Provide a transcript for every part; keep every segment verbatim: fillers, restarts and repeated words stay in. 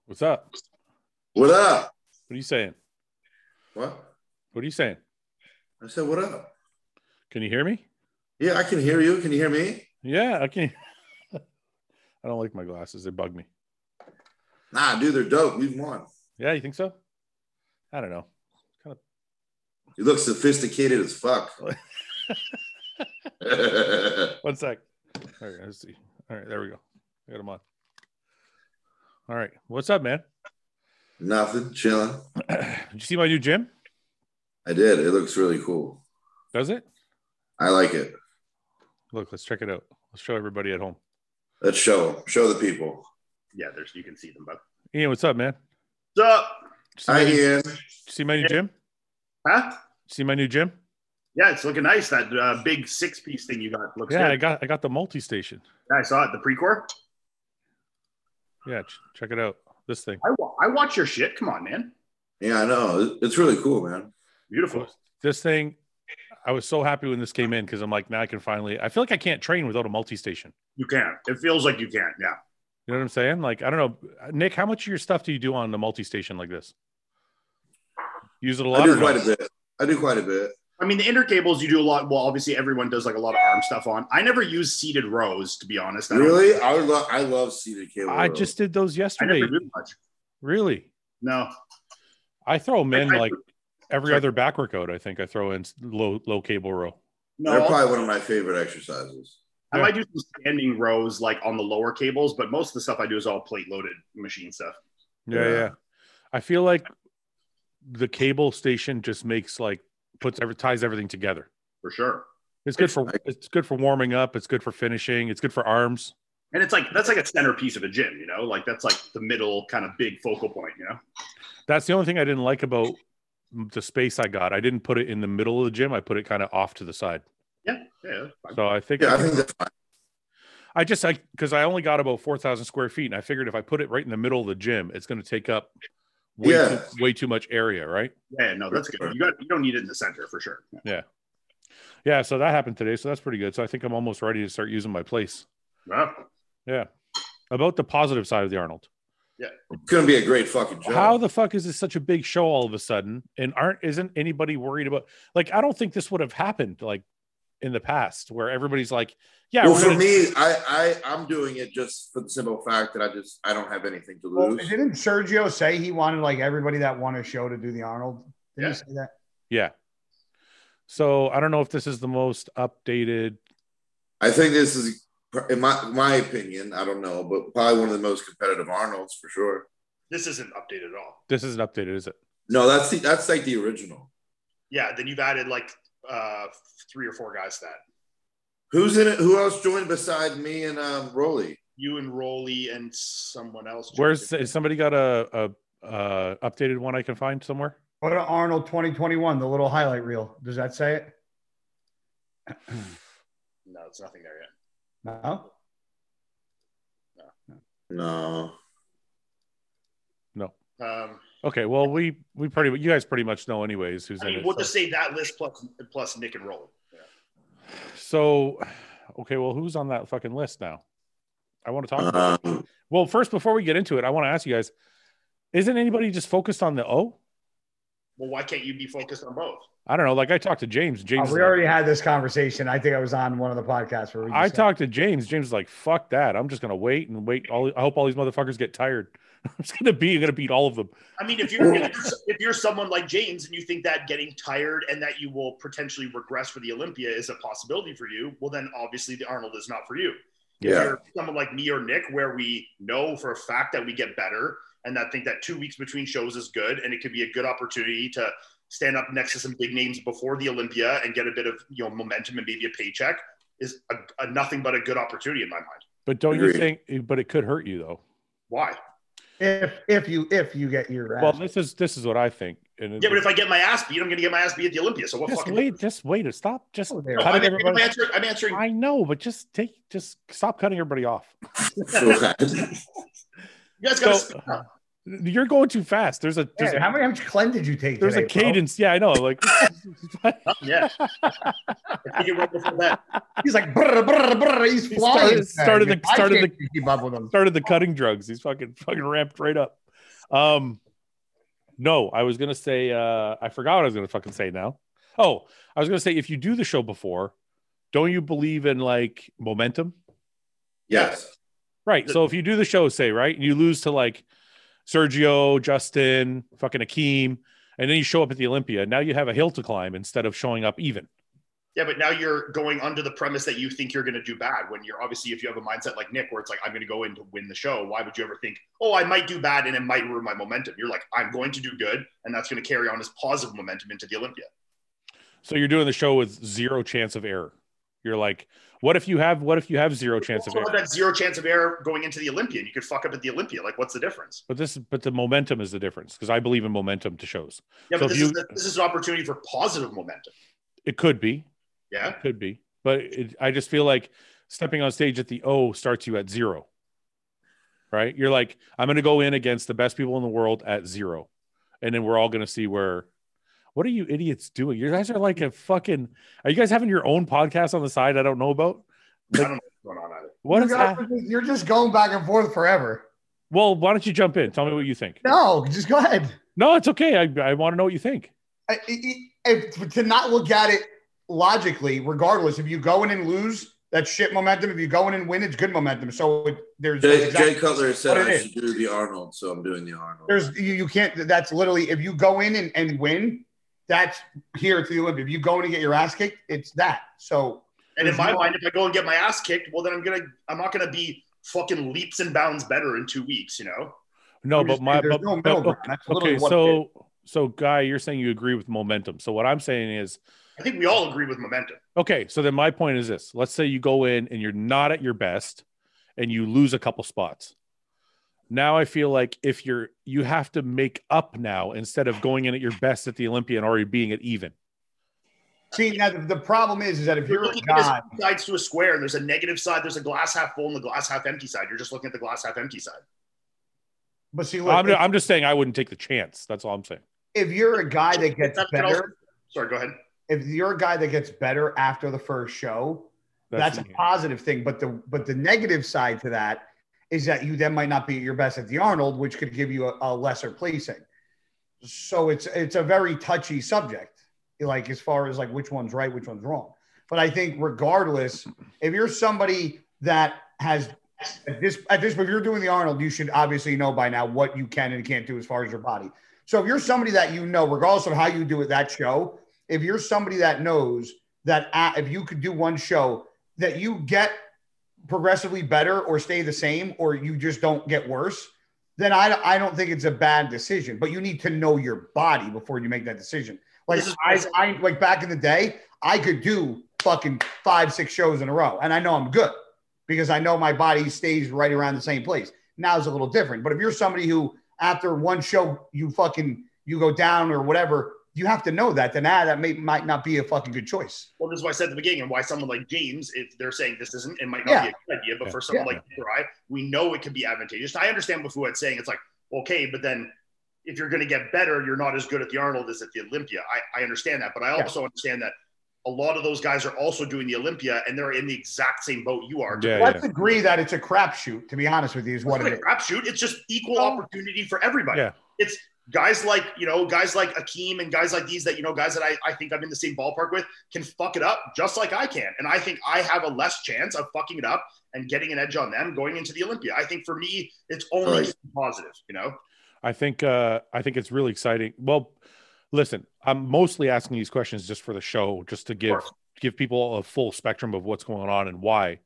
What's up? What up? What are you saying? What? What are you saying? I said, what up? Can you hear me? Yeah, I can hear you. Can you hear me? Yeah, I can. I don't like my glasses. They bug me. Nah, dude, they're dope. We've won. Yeah, you think so? I don't know. Kind You look sophisticated as fuck. of. One sec. All right, let's see. All right, there we go. I got them on. All right. What's up, man? Nothing. Chilling. Did you see my new gym? I did. It looks really cool. Does it? I like it. Look, let's check it out. Let's show everybody at home. Let's show show the people. Yeah, there's you can see them, but Ian, what's up, man? what's up? See Hi, my new, Ian. see my new gym? Huh? See my new gym? Yeah, it's looking nice. That uh, big six piece thing you got looks Yeah, good. I got I got the multi-station. Yeah, I saw it. The Precor. Yeah, ch- check it out. This thing. I, wa- I watch your shit. Come on, man. Yeah, I know. It- It's really cool, man. Beautiful. This thing, I was so happy when this came in because I'm like, now I can finally. I feel like I can't train without a multi-station. You can. It feels like you can. Yeah. You know what I'm saying? Like, I don't know, Nick. How much of your stuff do you do on the multi-station like this? Use it a lot. I do or quite no? a bit. I do quite a bit. I mean, the inner cables you do a lot. Well, obviously everyone does like a lot of arm stuff on. I never use seated rows, to be honest. I don't- Really? I would love. I love seated cable. I rows. just did those I yesterday. never do much. Really? No. I throw them in I- I- like every Sorry. other back workout. I think I throw in low low cable row. They're No. probably one of my favorite exercises. I might do some standing rows like on the lower cables, but most of the stuff I do is all plate loaded machine stuff. Yeah, yeah. Yeah. I feel like the cable station just makes like puts every ties everything together. For sure. It's good for it's good for warming up. It's good for finishing. It's good for arms. And it's like that's like a centerpiece of a gym, you know, like that's like the middle kind of big focal point, you know. That's the only thing I didn't like about the space I got. I didn't put it in the middle of the gym. I put it kind of off to the side. Yeah, yeah. That's fine. So I think Yeah, I think that's fine. I just I because I only got about four thousand square feet, and I figured if I put it right in the middle of the gym, it's going to take up way Yeah. too, way too much area, right? Yeah, no, that's good. You got you don't need it in the center for sure. Yeah. Yeah. So that happened today. So that's pretty good. So I think I'm almost ready to start using my place. Yeah. Yeah. About the positive side of the Arnold. It's gonna be a great fucking job. How the fuck is this such a big show all of a sudden? And aren't isn't anybody worried about like I don't think this would have happened like in the past where everybody's like, yeah, well, we're for gonna- me, I, I I'm doing it just for the simple fact that I just I don't have anything to Well, lose. didn't Sergio say he wanted like everybody that won a show to do the Arnold? Didn't Yeah. he say that? yeah. So I don't know if this is the most updated. I think this is, in my my opinion, I don't know, but probably one of the most competitive Arnolds for sure. This isn't updated at all. This isn't updated, is it? No, that's the, that's like the original. Yeah, then you've added like uh three or four guys to that. Who's in it? Who else joined beside me and um, Rolly? You and Rolly and someone else. Where's has somebody got a, a, a updated one I can find somewhere? What about Arnold twenty twenty-one, the little highlight reel? Does that say it? No, it's nothing there yet. No. No. No. Um, Okay, well we we pretty you guys pretty much know anyways who's I in mean, it. we'll so. just say that list plus plus Nick and Rolly. Yeah. So, okay, well who's on that fucking list now? I want to talk about it. Um, Well, first before we get into it, I want to ask you guys: isn't anybody just focused on the O? Well, why can't you be focused on both? I don't know. Like I talked to James. James, Oh, we already had this conversation. I think I was on one of the podcasts where we. I just said- talked to James. James was like, "Fuck that! I'm just gonna wait and wait. All I hope all these motherfuckers get tired. I'm just gonna be. I'm gonna beat all of them." I mean, if you're if you're, if you're someone like James and you think that getting tired and that you will potentially regress for the Olympia is a possibility for you, well, then obviously the Arnold is not for you. If Yeah. you're someone like me or Nick, where we know for a fact that we get better and that think that two weeks between shows is good and it could be a good opportunity to stand up next to some big names before the Olympia and get a bit of you know momentum and maybe a paycheck is a, a nothing but a good opportunity in my mind. But don't you Agreed. think? But it could hurt you though. Why? if if you if you get your Well, ass. this is this is what I think. And Yeah, but if I get my ass beat, I'm going to get my ass beat at the Olympia. So what just fucking? wait, just wait. Stop. Just Oh, there. No, cutting I'm, I'm everybody. answering. I'm answering. I know, but just take, just stop cutting everybody off. You guys got to So- speak up. You're going too fast. There's a there's Man, a, how many how much Clem did you take? there's a today, bro? cadence. Yeah, I know. Like Yeah. I think it right before that. He's like brr, brr, brr, he's He flying. started- started the- I started can't keep up with him. started the cutting drugs. He's fucking fucking ramped right up. Um, no, I was gonna say uh, I forgot what I was gonna fucking say now. Oh, I was gonna say if you do the show before, don't you believe in like momentum? Yes. Right. So if you do the show, say right, and you lose to like Sergio, Justin, fucking Akeem, and then you show up at the Olympia, now you have a hill to climb instead of showing up even. Yeah, but now you're going under the premise that you think you're going to do bad when you're obviously, if you have a mindset like Nick, where it's like, I'm going to go in to win the show. Why would you ever think, oh, I might do bad and it might ruin my momentum? You're like, I'm going to do good. And that's going to carry on as positive momentum into the Olympia. So you're doing the show with zero chance of error. You're like, what if you have, what if you have zero chance of error? That zero chance of error going into the Olympia, and you could fuck up at the Olympia. Like, what's the difference? But this, but the momentum is the difference because I believe in momentum to shows. Yeah, so but this, you, is a, this is an opportunity for positive momentum. It could be. Yeah, it could be. But it, I just feel like stepping on stage at the O starts you at zero. Right? You're like, I'm going to go in against the best people in the world at zero, and then we're all going to see where. What are you idiots doing? You guys are like a fucking. Are you guys having your own podcast on the side I don't know about? Like, I don't know what's going on either. What you is guys, that? You're just going back and forth forever. Well, why don't you jump in? Tell me what you think. No, just go ahead. No, it's okay. I, I want to know what you think. I, I, if, to not look at it logically, regardless, if you go in and lose, that's shit momentum. If you go in and win, it's good momentum. So it, there's Jay, exactly Jay Cutler said I is. should do the Arnold, so I'm doing the Arnold. There's you, you can't. That's literally if you go in and, and win, that's here at the Olympia. If you go in and get your ass kicked, it's that. So and in my no, mind, if I go and get my ass kicked, well, then I'm gonna I'm not gonna be fucking leaps and bounds better in two weeks, you know. No, I'm but my there's but, no but, middle ground. That's okay, so so Guy, you're saying you agree with momentum. So what I'm saying is, I think we all agree with momentum. Okay, so then my point is this: let's say you go in and you're not at your best, and you lose a couple spots. Now I feel like if you're you have to make up now instead of going in at your best at the Olympia and already being at even. See, now the, the problem is, is that if you're, you're looking a guy, at sides to a square, and there's a negative side, there's a glass half full and the glass half empty side. You're just looking at the glass half empty side. But see, look, I'm, if, I'm just saying I wouldn't take the chance. That's all I'm saying. If you're a guy that gets that better, also, sorry, go ahead. If you're a guy that gets better after the first show, that's, that's a positive thing. But the but the negative side to that is that you then might not be at your best at the Arnold, which could give you a, a lesser placing. So it's it's a very touchy subject, like as far as like which one's right, which one's wrong. But I think regardless, if you're somebody that has at this at this, if you're doing the Arnold, you should obviously know by now what you can and can't do as far as your body. So if you're somebody that you know, regardless of how you do it that show, if you're somebody that knows that at, if you could do one show that you get progressively better or stay the same, or you just don't get worse, then I, I don't think it's a bad decision. But you need to know your body before you make that decision. Like I, I like back in the day, I could do fucking five, six shows in a row, and I know I'm good because I know my body stays right around the same place. Now it's a little different. But if you're somebody who after one show you fucking you go down or whatever, you have to know that. Then ah, that may, might not be a fucking good choice. Well, this is why I said at the beginning, and why someone like James, if they're saying this isn't, it might not yeah. be a good idea, but yeah. for someone yeah. like you or I, we know it can be advantageous. I understand what Fuad's saying. It's like, okay, but then if you're going to get better, you're not as good at the Arnold as at the Olympia. I, I understand that, but I also yeah. understand that a lot of those guys are also doing the Olympia, and they're in the exact same boat you are. Yeah, Let's yeah. agree that it's a crapshoot. To be honest with you, is what it's it a is. Crapshoot. It's just equal oh. opportunity for everybody. Yeah. It's guys like, you know, guys like Akeem and guys like these that, you know, guys that I, I think I'm in the same ballpark with can fuck it up just like I can. And I think I have a less chance of fucking it up and getting an edge on them going into the Olympia. I think for me, it's only right. positive, you know? I think, uh, I think it's really exciting. Well, listen, I'm mostly asking these questions just for the show, just to give, give people a full spectrum of what's going on and why.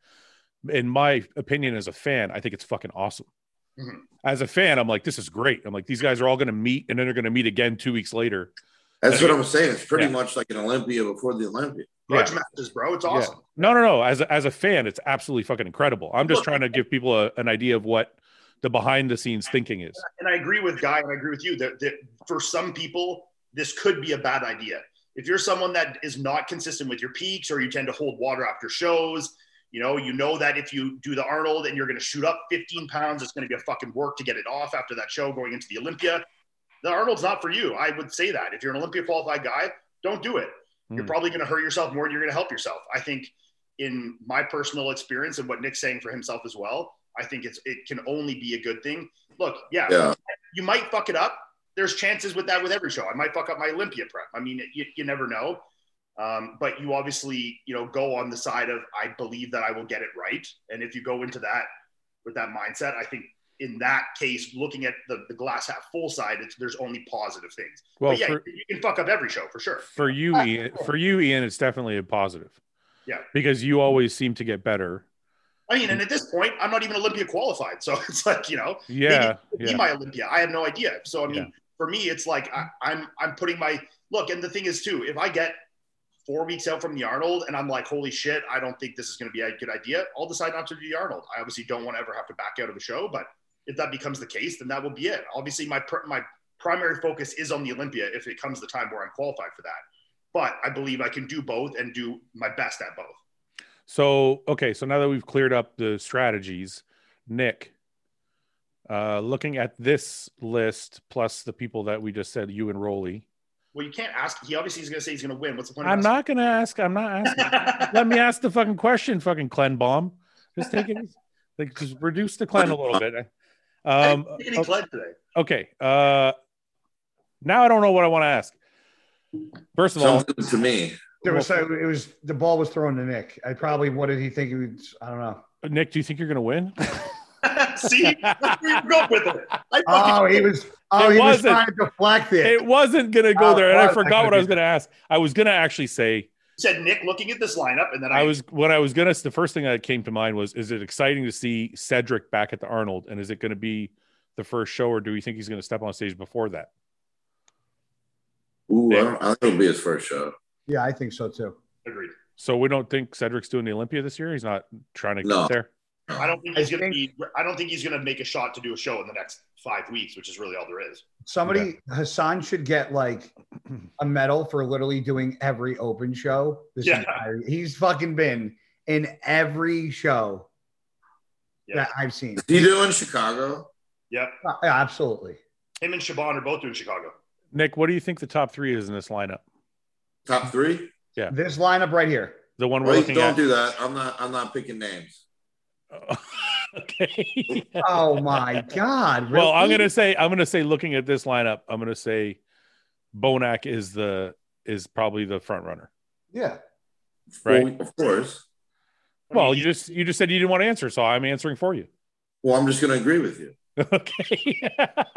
In my opinion, as a fan, I think it's fucking awesome. Mm-hmm. As a fan, I'm like, this is great. I'm like, these guys are all going to meet, and then they're going to meet again two weeks later. That's what I'm saying. It's pretty yeah. much like an Olympia before the Olympia. Grudge yeah. matches, bro. It's awesome. Yeah. No, no, no. As a, as a fan, it's absolutely fucking incredible. I'm just Look, trying to give people a, an idea of what the behind the scenes thinking is. And I agree with Guy, and I agree with you that, that for some people, this could be a bad idea. If you're someone that is not consistent with your peaks, or you tend to hold water after shows, you know, you know that if you do the Arnold and you're going to shoot up fifteen pounds, it's going to be a fucking work to get it off after that show going into the Olympia. The Arnold's not for you. I would say that. If you're an Olympia qualified guy, don't do it. Mm. You're probably going to hurt yourself more than you're going to help yourself. I think in my personal experience and what Nick's saying for himself as well, I think it's it can only be a good thing. Look, yeah, yeah. you might fuck it up. There's chances with that with every show. I might fuck up my Olympia prep. I mean, you, you never know. Um, but you obviously, you know, go on the side of, I believe that I will get it right. And if you go into that with that mindset, I think in that case, looking at the, the glass half full side, it's, there's only positive things. Well, but yeah, for, you can fuck up every show for sure. For you, Ian, for you, Ian, it's definitely a positive. Yeah. Because you always seem to get better. I mean, and at this point, I'm not even Olympia qualified. So it's like, you know, yeah, maybe yeah. my Olympia. I have no idea. So, I mean, yeah. for me, it's like, I, I'm, I'm putting my look. And the thing is too, if I get four weeks out from the Arnold and I'm like, holy shit, I don't think this is going to be a good idea, I'll decide not to do the Arnold. I obviously don't want to ever have to back out of the show, but if that becomes the case, then that will be it. Obviously my, my primary focus is on the Olympia if it comes the time where I'm qualified for that. But I believe I can do both and do my best at both. So, okay. So now that we've cleared up the strategies, Nick, uh, looking at this list, plus the people that we just said, you and Rolly. Well, you can't ask. He obviously is going to say he's going to win. What's the point? I'm not going to ask. I'm not asking. Let me ask the fucking question, fucking Clen Bomb. Just take it. Like, just reduce the Clen a little bit. Um, I didn't okay. today. Okay. Uh, now I don't know what I want to ask. First of all, to me, there was it was the ball was thrown to Nick. I probably what did he think he would? I don't know. Nick, do you think you're going to win? See, that's where you go with it. I oh, he was. Oh, it he wasn't, was trying to deflect it. It wasn't going to go oh, there, and I I forgot what I was going to ask. I was going to actually say. You said Nick looking at this lineup, and then I, I was what I was going to. The first thing that came to mind was: is it exciting to see Cedric back at the Arnold, and is it going to be the first show, or do we think he's going to step on stage before that? Ooh, I, don't, I think it'll be his first show. Yeah, I think so too. Agreed. So we don't think Cedric's doing the Olympia this year. He's not trying to no. get there. I don't think he's going to be. I don't think he's going to make a shot to do a show in the next five weeks, which is really all there is. Somebody, okay. Hassan should get like a medal for literally doing every open show. This yeah, entire, he's fucking been in every show yeah. that I've seen. Is he doing Chicago? Yep, uh, yeah, absolutely. Him and Shaban are both doing Chicago. Nick, what do you think the top three is in this lineup? Top three? Yeah, this lineup right here. The one we're Wait, looking don't at. do that. I'm not. I'm not picking names. Okay. Oh my God. Really? Well, I'm gonna say I'm gonna say looking at this lineup, I'm gonna say Bonac is the is probably the front runner. Yeah. Right. Well, of course. Well, you just you just said you didn't want to answer, so I'm answering for you. Well, I'm just gonna agree with you. Okay.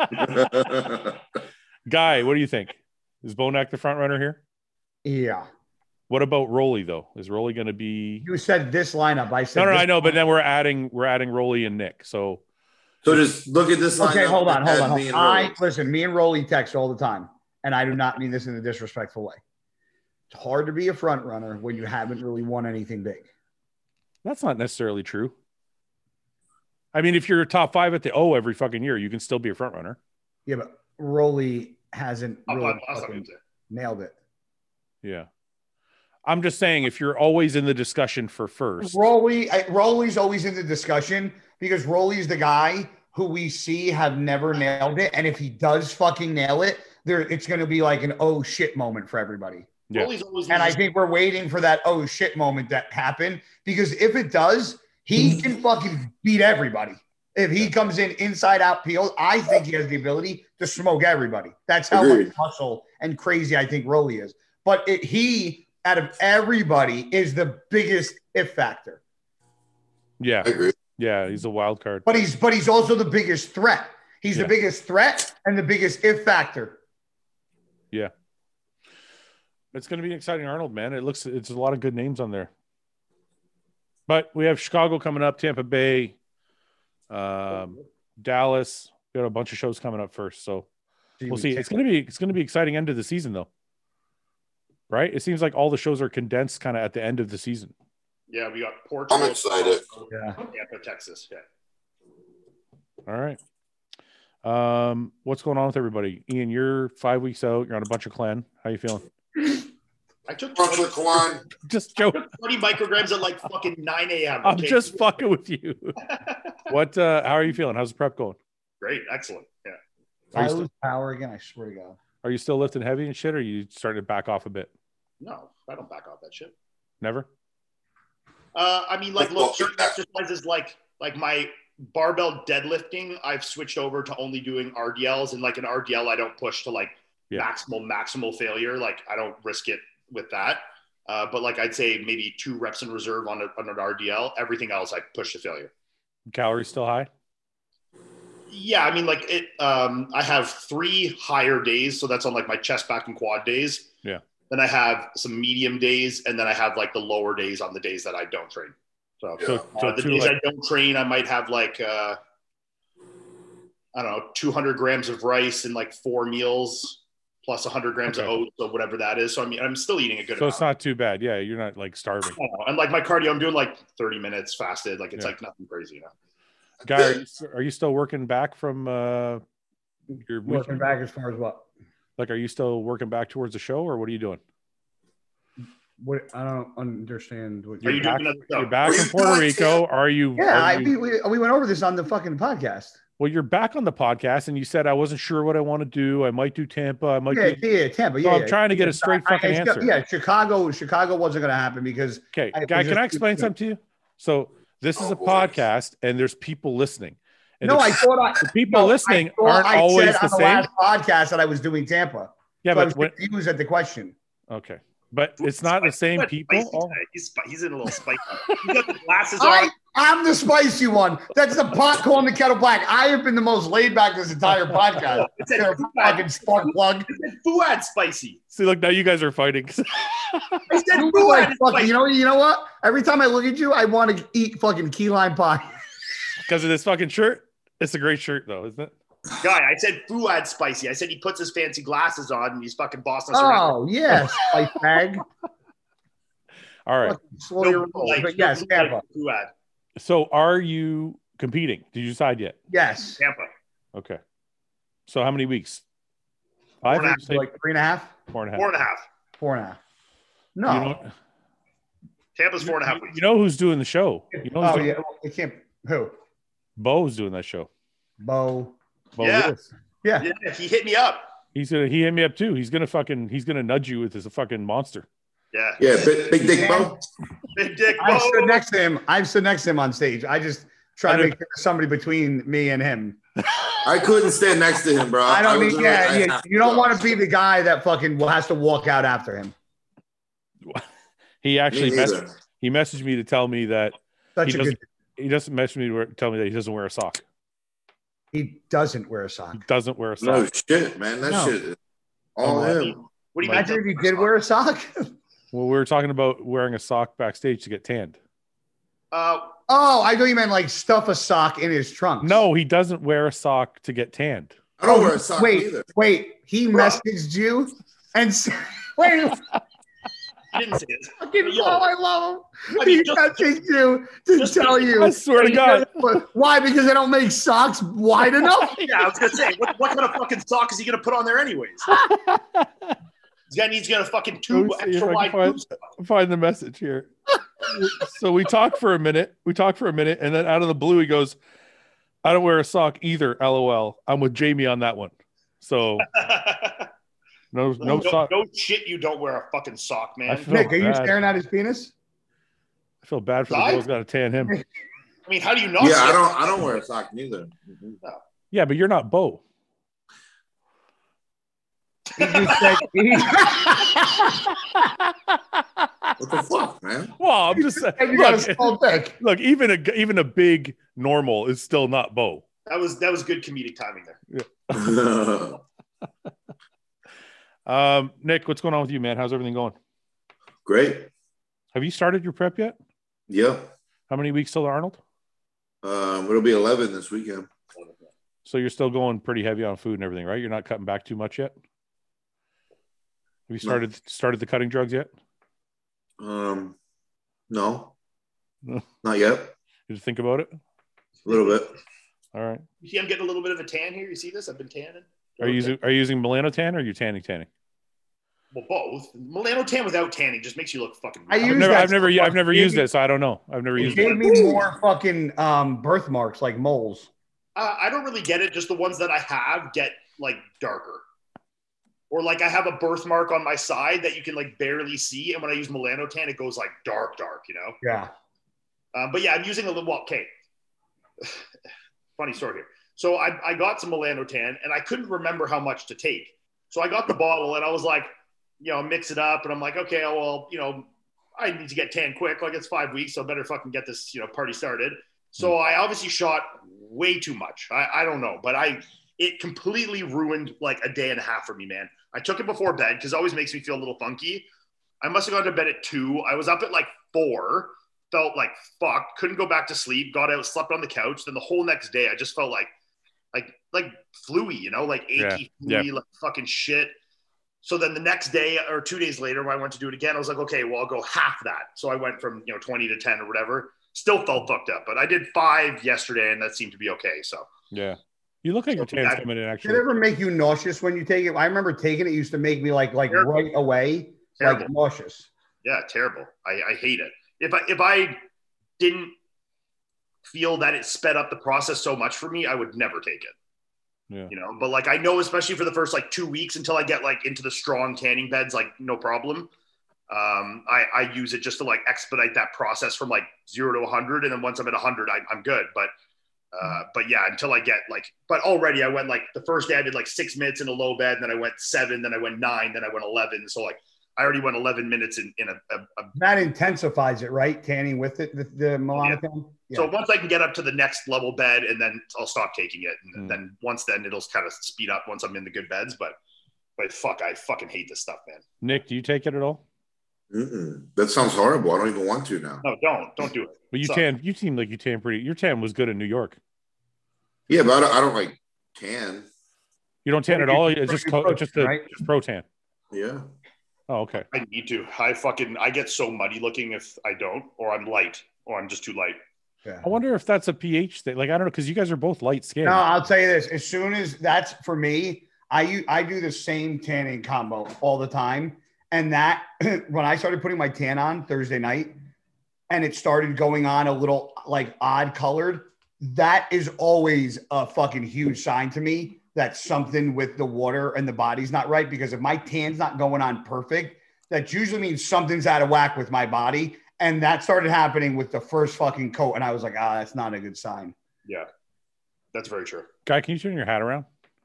Guy, what do you think? Is Bonac the front runner here? Yeah. What about Rolly though? Is Rolly going to be? You said this lineup. I said no, no, this I know, lineup. but then we're adding we're adding Rolly and Nick. So, so just look at this lineup. Okay, hold on, hold on. Hold on. I Rolly. listen. Me and Rolly text all the time, and I do not mean this in a disrespectful way. It's hard to be a front runner when you haven't really won anything big. That's not necessarily true. I mean, if you're top five at the O every fucking year, you can still be a front runner. Yeah, but Rolly hasn't really fucking nailed it. Yeah. I'm just saying, if you're always in the discussion for first, Rolly, Rolly's always in the discussion because Rolly's the guy who we see have never nailed it, and if he does fucking nail it, there it's going to be like an oh shit moment for everybody. Yeah. And I think we're waiting for that oh shit moment that happen because if it does, he can fucking beat everybody. If he comes in inside out peels, I think he has the ability to smoke everybody. That's how Agreed. much muscle and crazy I think Rolly is. But it, he. out of everybody is the biggest if factor. Yeah. I agree. Yeah, he's a wild card. But he's but he's also the biggest threat. He's yeah. the biggest threat and the biggest if factor. Yeah. It's going to be an exciting Arnold, man. It looks it's a lot of good names on there. But we have Chicago coming up, Tampa Bay, um, Dallas. We got a bunch of shows coming up first, so we'll see. It's going to be it's going to be exciting end of the season though. Right? It seems like all the shows are condensed kind of at the end of the season. Yeah, we got Portugal. I'm excited. Yeah. Tampa, Texas. Yeah. All right. Um, what's going on with everybody? Ian, you're five weeks out. You're on a bunch of clan. How you feeling? I took Bunch of clan. Just joking. twenty micrograms at like fucking nine a.m. I'm just fucking with you. What? Uh, how are you feeling? How's the prep going? Great. Excellent. Yeah. Are I you, lose still, power again. I swear to God. are you still lifting heavy and shit, or are you starting to back off a bit? No, I don't back off that shit. Never? Uh, I mean, like, look, certain exercises like like my barbell deadlifting, I've switched over to only doing R D Ls, and like an R D L, I don't push to like yeah. maximal, maximal failure. Like I don't risk it with that. Uh, but like I'd say maybe two reps in reserve on, a, on an R D L. Everything else I push to failure. Calories still high? Yeah, I mean, like it. Um, I have three higher days, so that's on like my chest, back, and quad days. Yeah. Then I have some medium days, and then I have like the lower days on the days that I don't train. So, so, uh, so the two, days like, I don't train, I might have like uh, I don't know, two hundred grams of rice and like four meals plus one hundred grams okay. of oats, or whatever that is. So I mean, I'm still eating a good. So amount. It's not too bad. Yeah, you're not like starving. And like my cardio, I'm doing like thirty minutes fasted. Like it's yeah. like nothing crazy, you know. Guy, are you, are you still working back from uh, your working back as far as what? Like, are you still working back towards the show, or what are you doing? What I don't understand. What you're, you're, you back, doing you're back in Puerto Rico. Are you? Yeah, are I, you, we, we went over this on the fucking podcast. Well, you're back on the podcast, and you said I wasn't sure what I want to do. I might do Tampa. I might. Yeah, do... yeah, Tampa. So Yeah, I'm yeah. trying to get yeah, a straight I, fucking I, answer. Yeah, Chicago. Chicago wasn't going to happen because. Okay, I, guy, can I explain just, something to you? So this is a podcast, and there's people listening. And no, I thought I, the people no, listening I aren't I always said the on the same. last podcast that I was doing Tampa. Yeah, so but I was when, confused at the question. Okay, but it's not the same people. Oh. He's, he's in a little spicy. He's got the glasses I, on. I'm the spicy one. That's the pot calling the kettle black. I have been the most laid back this entire podcast. It's a fucking spark plug. It's Fuad spicy. See, look, now you guys are fighting. I said You, Fuad like, fuck, spicy. you know, you know what? Every time I look at you, I want to eat fucking key lime pie. Because of this fucking shirt. It's a great shirt, though, isn't it? Guy, I said Fuad spicy. I said he puts his fancy glasses on and he's fucking bossing us Oh, around. yes, spice bag. All right. Slow your roll. like, But yes, like Tampa. Fuad. So are you competing? Did you decide yet? Yes. Tampa. Okay. So how many weeks? Five? Four and a half. Say Like three and a half? four and a half. Four and a half. Four and a half. No. You know, Tampa's four and a half weeks. you know who's doing the show? You know who's Oh, doing, yeah. Well, it can't. Who? Bo's doing that show. Bo. Bo Yeah. Lewis. Yeah. Yeah, he hit me up. He's gonna he hit me up too. He's gonna fucking he's gonna nudge you with his fucking monster. Yeah. Yeah, big, big dick Bo. Big dick. I stood Bo. next to him. I stood next to him on stage. I just try I to know. make sure there's somebody between me and him. I couldn't stand next to him, bro. I don't was need. literally- I Yeah, yeah. have You don't go. want to be the guy that fucking has to walk out after him. He Me actually neither. messaged, he messaged me to tell me that Such he a doesn't good. he doesn't message me to tell me that he doesn't wear a sock. He doesn't wear a sock. He doesn't wear a sock. No shit, man. That No. shit is all Oh, him. What do you Imagine if mean? he did wear a sock. Well, we were talking about wearing a sock backstage to get tanned. Uh, Oh, I thought you meant like stuff a sock in his trunk. No, he doesn't wear a sock to get tanned. I don't Oh, wear a sock wait, either. wait. He Bro. messaged you and said, "Wait, he didn't say it. fucking Yo. oh, I love him." I mean, He just- messaged you to just- tell you. I swear to God. Why? Because they don't make socks wide enough. Yeah, I was gonna say, what, what kind of fucking sock is he gonna put on there anyways? This guy needs to get a fucking two Let me see if extra I wide can find, boots. find the message here. So we talk for a minute. We talk for a minute, and then out of the blue, he goes, "I don't wear a sock either." L O L. I'm with Jamie on that one. So no, no no, sock. no shit, you don't wear a fucking sock, I man. feel Nick, are you bad. staring at his penis? I feel bad for the Guy? girls got to tan him. I mean, how do you not? Yeah, see I it? don't. I don't wear a sock neither. Yeah, but you're not Bo. He just said. He, What the fuck, man? Well, I'm just saying. you got a Look, small dick. look, even a even a big normal is still not Bo. That was that was good comedic timing there. Um, Nick, what's going on with you, man? How's everything going? Great. Have you started your prep yet? Yep. How many weeks till Arnold? Um, it'll be eleven this weekend. So you're still going pretty heavy on food and everything, right? You're not cutting back too much yet. Have you started started the cutting drugs yet? Um, no, No. not yet. Did you think about it? A little bit. All right. You see, I'm getting a little bit of a tan here. You see this? I've been tanning. Are you using are you using Milano tan or are you tanning tanning? Well, both. Milano tan without tanning just makes you look fucking. I I've use never that I've never stuff. I've never It used gave it, so I don't know. I've never me- used It it. gave me more fucking um, birthmarks like moles. Uh, I don't really get it. Just the ones that I have get like darker, or like I have a birthmark on my side that you can like barely see, and when I use Milano tan, it goes like dark, dark. You know. Yeah. Um, but yeah, I'm using a little. Well, okay. funny story here. So I, I got some Milano tan and I couldn't remember how much to take. So I got the bottle and I was like, you know, mix it up. And I'm like, okay, oh, well, you know, I need to get tan quick. Like it's five weeks. So I better fucking get this, you know, party started. So I obviously shot way too much. I, I don't know, but I, it completely ruined like a day and a half for me, man. I took it before bed because it always makes me feel a little funky. I must have gone to bed at two. I was up at like four, felt like fuck, couldn't go back to sleep, got out, slept on the couch. Then the whole next day, I just felt like, like, like fluey, you know, like achy, yeah. fluey, yeah. like fucking shit. So then the next day or two days later, when I went to do it again, I was like, okay, well, I'll go half that. So I went from, you know, twenty to ten or whatever. Still felt fucked up, but I did five yesterday and that seemed to be okay. So, yeah. You look like your tan's coming in, actually. Did it ever make you nauseous when you take it? I remember taking it. it used to make me like, like terrible. right away, terrible. like nauseous. Yeah, terrible. I, I hate it. If I, if I didn't feel that it sped up the process so much for me, I would never take it. Yeah. You know, but like, I know, especially for the first like two weeks until I get like into the strong tanning beds, like no problem. Um, I, I use it just to like expedite that process from like zero to a hundred. And then once I'm at a hundred, I'm good. But, uh, but yeah, until I get like, but already I went like the first day I did like six minutes in a low bed. And then I went seven, then I went nine, then I went eleven. So like, I already went eleven minutes in, in a, a, a that intensifies it, right? Tanning with it, the, the Milano yeah. tan. Yeah. So once I can get up to the next level bed and then I'll stop taking it. And mm. then once then it'll kind of speed up once I'm in the good beds. But, but fuck, I fucking hate this stuff, man. Nick, do you take it at all? Mm-mm. That sounds horrible. I don't even want to now. No, don't, don't do it. But you So, tan, you seem like you tan pretty, your tan was good in New York. Yeah, but I don't, I don't like tan. You don't tan at all? It's just, protein, just, a, right? just pro tan. Yeah. Oh, okay. I need to. I fucking, I get so muddy looking if I don't, or I'm light, or I'm just too light. Yeah. I wonder if that's a pH thing. Like, I don't know, because you guys are both light skinned. No, I'll tell you this. As soon as that's for me, I I do the same tanning combo all the time. And that when I started putting my tan on Thursday night and it started going on a little like odd colored, that is always a fucking huge sign to me that something with the water and the body's not right. Because if my tan's not going on perfect, that usually means something's out of whack with my body. And that started happening with the first fucking coat. And I was like, ah, that's not a good sign. Yeah, that's very true. Guy, can you turn your hat around?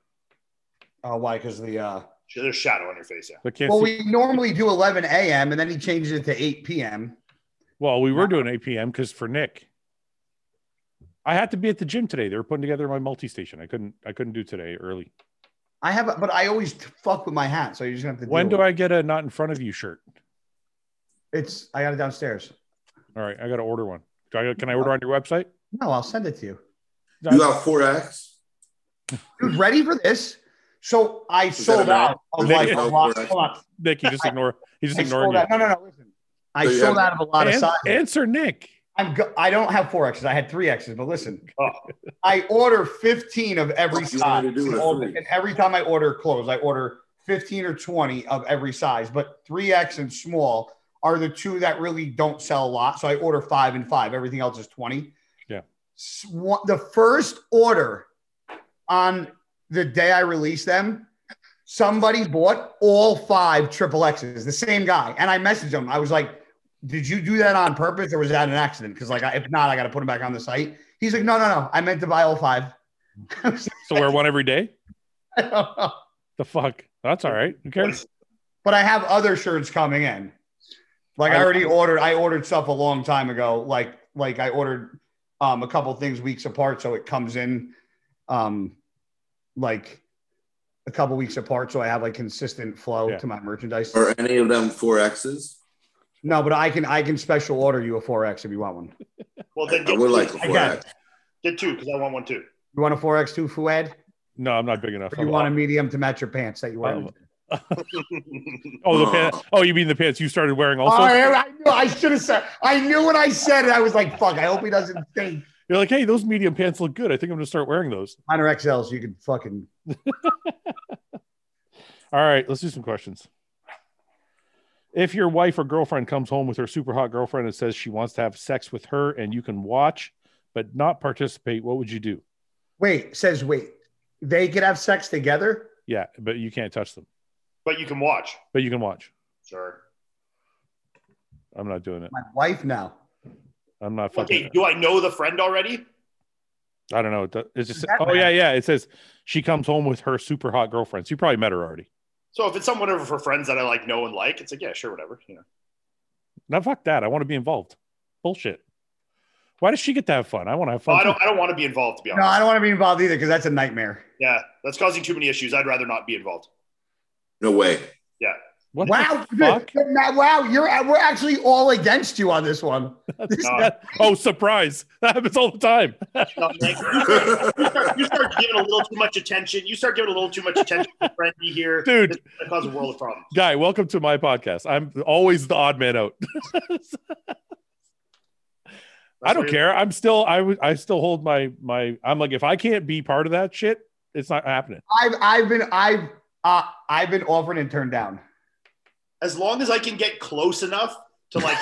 Oh, why? Because the uh There's shadow on your face. Yeah. I can't well, see. we normally do eleven a.m. and then he changes it to eight p.m. Well, we were doing eight p.m. because for Nick, I had to be at the gym today. They were putting together my multi-station. I couldn't. I couldn't do today early. I have, a, but I always fuck with my hat, so you're just gonna have to. When deal do with I get a not in front of you shirt? it. It's I got it downstairs. All right, I got to order one. Do I, can I order on your website? No, I'll send it to you. You got four X? Dude, ready for this? So I Is sold that out of enough? like Nick, a lot. Nick, Hold on. Nick, you just ignore. He's just I ignoring sold you. out. No, no, no. Listen, I So you sold have- out of a lot of An- sizes. answer Nick. I'm go- I don't have four X's. I had three X's, but listen, Oh, I order fifteen of every What do you want size. me to do with All- three? and every time I order clothes, I order fifteen or twenty of every size. But three X and small are the two that really don't sell a lot. So I order five and five. Everything else is twenty. Yeah. S- one- The first order on the day I released them, somebody bought all five triple X's, the same guy. And I messaged him. I was like, did you do that on purpose or was that an accident? Because like, I- if not, I got to put them back on the site. He's like, no, no, no. I meant to buy all five. I was So wear one every day. like, I don't know. The fuck? That's all right. Who cares? But I have other shirts coming in. Like I already ordered, I ordered stuff a long time ago. Like, like I ordered um, a couple things weeks apart. So it comes in um, like a couple weeks apart. So I have like consistent flow Yeah. to my merchandise. Are any of them four X's? No, but I can, I can special order you a four X if you want one. well then I get would two. like a I four got X. Get two because I want one too. You want a four X too, Fuad? No, I'm not big enough. Or you want a medium to match your pants that you wear? Oh. Oh, the pants. Oh, you mean the pants you started wearing also? Oh, I, I knew. I should have said. I knew when I said it. I was like, "Fuck!" I hope he doesn't think. You're like, hey, those medium pants look good. I think I'm gonna start wearing those. Mine are X Ls. So you can fucking. All right, let's do some questions. If your wife or girlfriend comes home with her super hot girlfriend and says she wants to have sex with her and you can watch but not participate, what would you do? Wait. Says wait. They could have sex together. Yeah, but you can't touch them. But you can watch. But you can watch. Sure. I'm not doing it. My wife now. I'm not fucking. Okay. Do I know the friend already? I don't know. It's just oh yeah, yeah. It says she comes home with her super hot girlfriend. So you probably met her already. So if it's someone of her friends that I like, know, and like, it's like yeah, sure, whatever. You know. No, fuck that. I want to be involved. Bullshit. Why does she get to have fun? I want to have fun. Oh, I don't. I don't want to be involved. To be honest. No, I don't want to be involved either because that's a nightmare. Yeah, that's causing too many issues. I'd rather not be involved. No way. Yeah. What wow, dude, wow, you're we're actually all against you on this one. No. Oh, surprise! That happens all the time. No, you, start, you start giving a little too much attention. You start giving a little too much attention to Friendly here, dude. It's gonna cause a world of problems. Guy, welcome to my podcast. I'm always the odd man out. I don't care. I'm still. I I still hold my my. I'm like, if I can't be part of that shit, it's not happening. I've I've been I've uh, I've been offered and turned down. As long as I can get close enough to like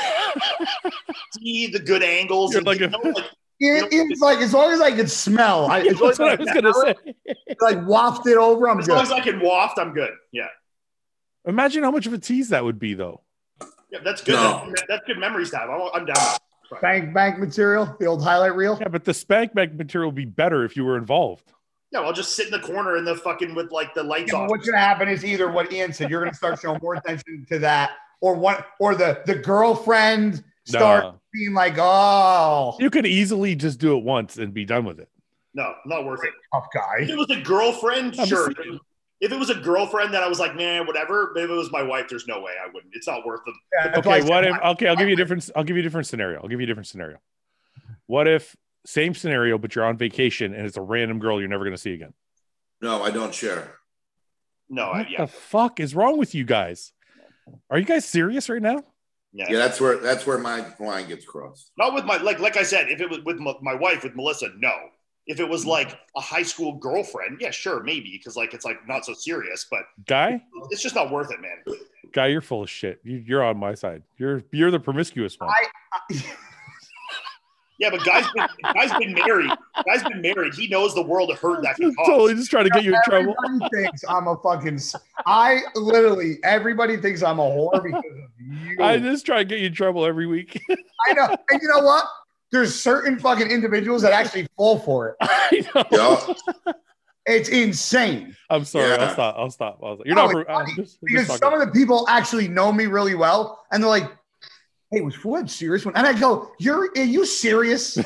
see the good angles, and, like, you a, know, like it, it's like as long as I can smell. I, that's what I was gonna say. Like waft it over. I'm as good. long as I can waft, I'm good. Yeah. Imagine how much of a tease that would be, though. Yeah, that's good. No. That's, that's good memories to have. I'm, I'm down. Bank bank material, the old highlight reel. Yeah, but the spank bank material would be better if you were involved. Yeah, well, I'll just sit in the corner in the fucking with like the lights Yeah, off. what's going to happen is either what Ian said, you're going to start showing more attention to that, or what, or the the girlfriend start Nah. being like, oh, You could easily just do it once and be done with it. No, not worth it. tough If guy. it was a girlfriend, I'm sure. just- If it was a girlfriend that I was like, man, whatever. If it was my wife, there's no way I wouldn't. It's not worth it. Yeah, that's why I Okay, said what if? why. Okay, I'll give you a different. I'll give you a different scenario. I'll give you a different scenario. What if same scenario, but you're on vacation and it's a random girl you're never going to see again? No, I don't share. No, I, What yeah, the fuck is wrong with you guys? Are you guys serious right now? yeah. Yeah, that's where that's where my line gets crossed. Not with my like like I said. If it was with my, my wife, with Melissa, no. If it was like a high school girlfriend, yeah, sure, maybe because like it's like not so serious, but Guy, it's just not worth it, man. guy, you're full of shit. You, you're on my side. You're you're the promiscuous one. I, Yeah, but guys, been, guys been married. Guys been married. He knows the world of hurt that can cause. Totally just trying to get you in trouble. everybody thinks I'm a fucking. s- I literally everybody thinks I'm a whore because of you. I just try to get you in trouble every week. I know, and you know what? There's certain fucking individuals that actually fall for it. I know. Yeah. It's insane. I'm sorry. Yeah. I'll stop. I'll stop. I'll stop. You're No, not. it's I'm funny just, I'm Because just some talking. of the people actually know me really well, and they're like, "Hey, was Fuad serious one?" And I go, "You're are you serious?"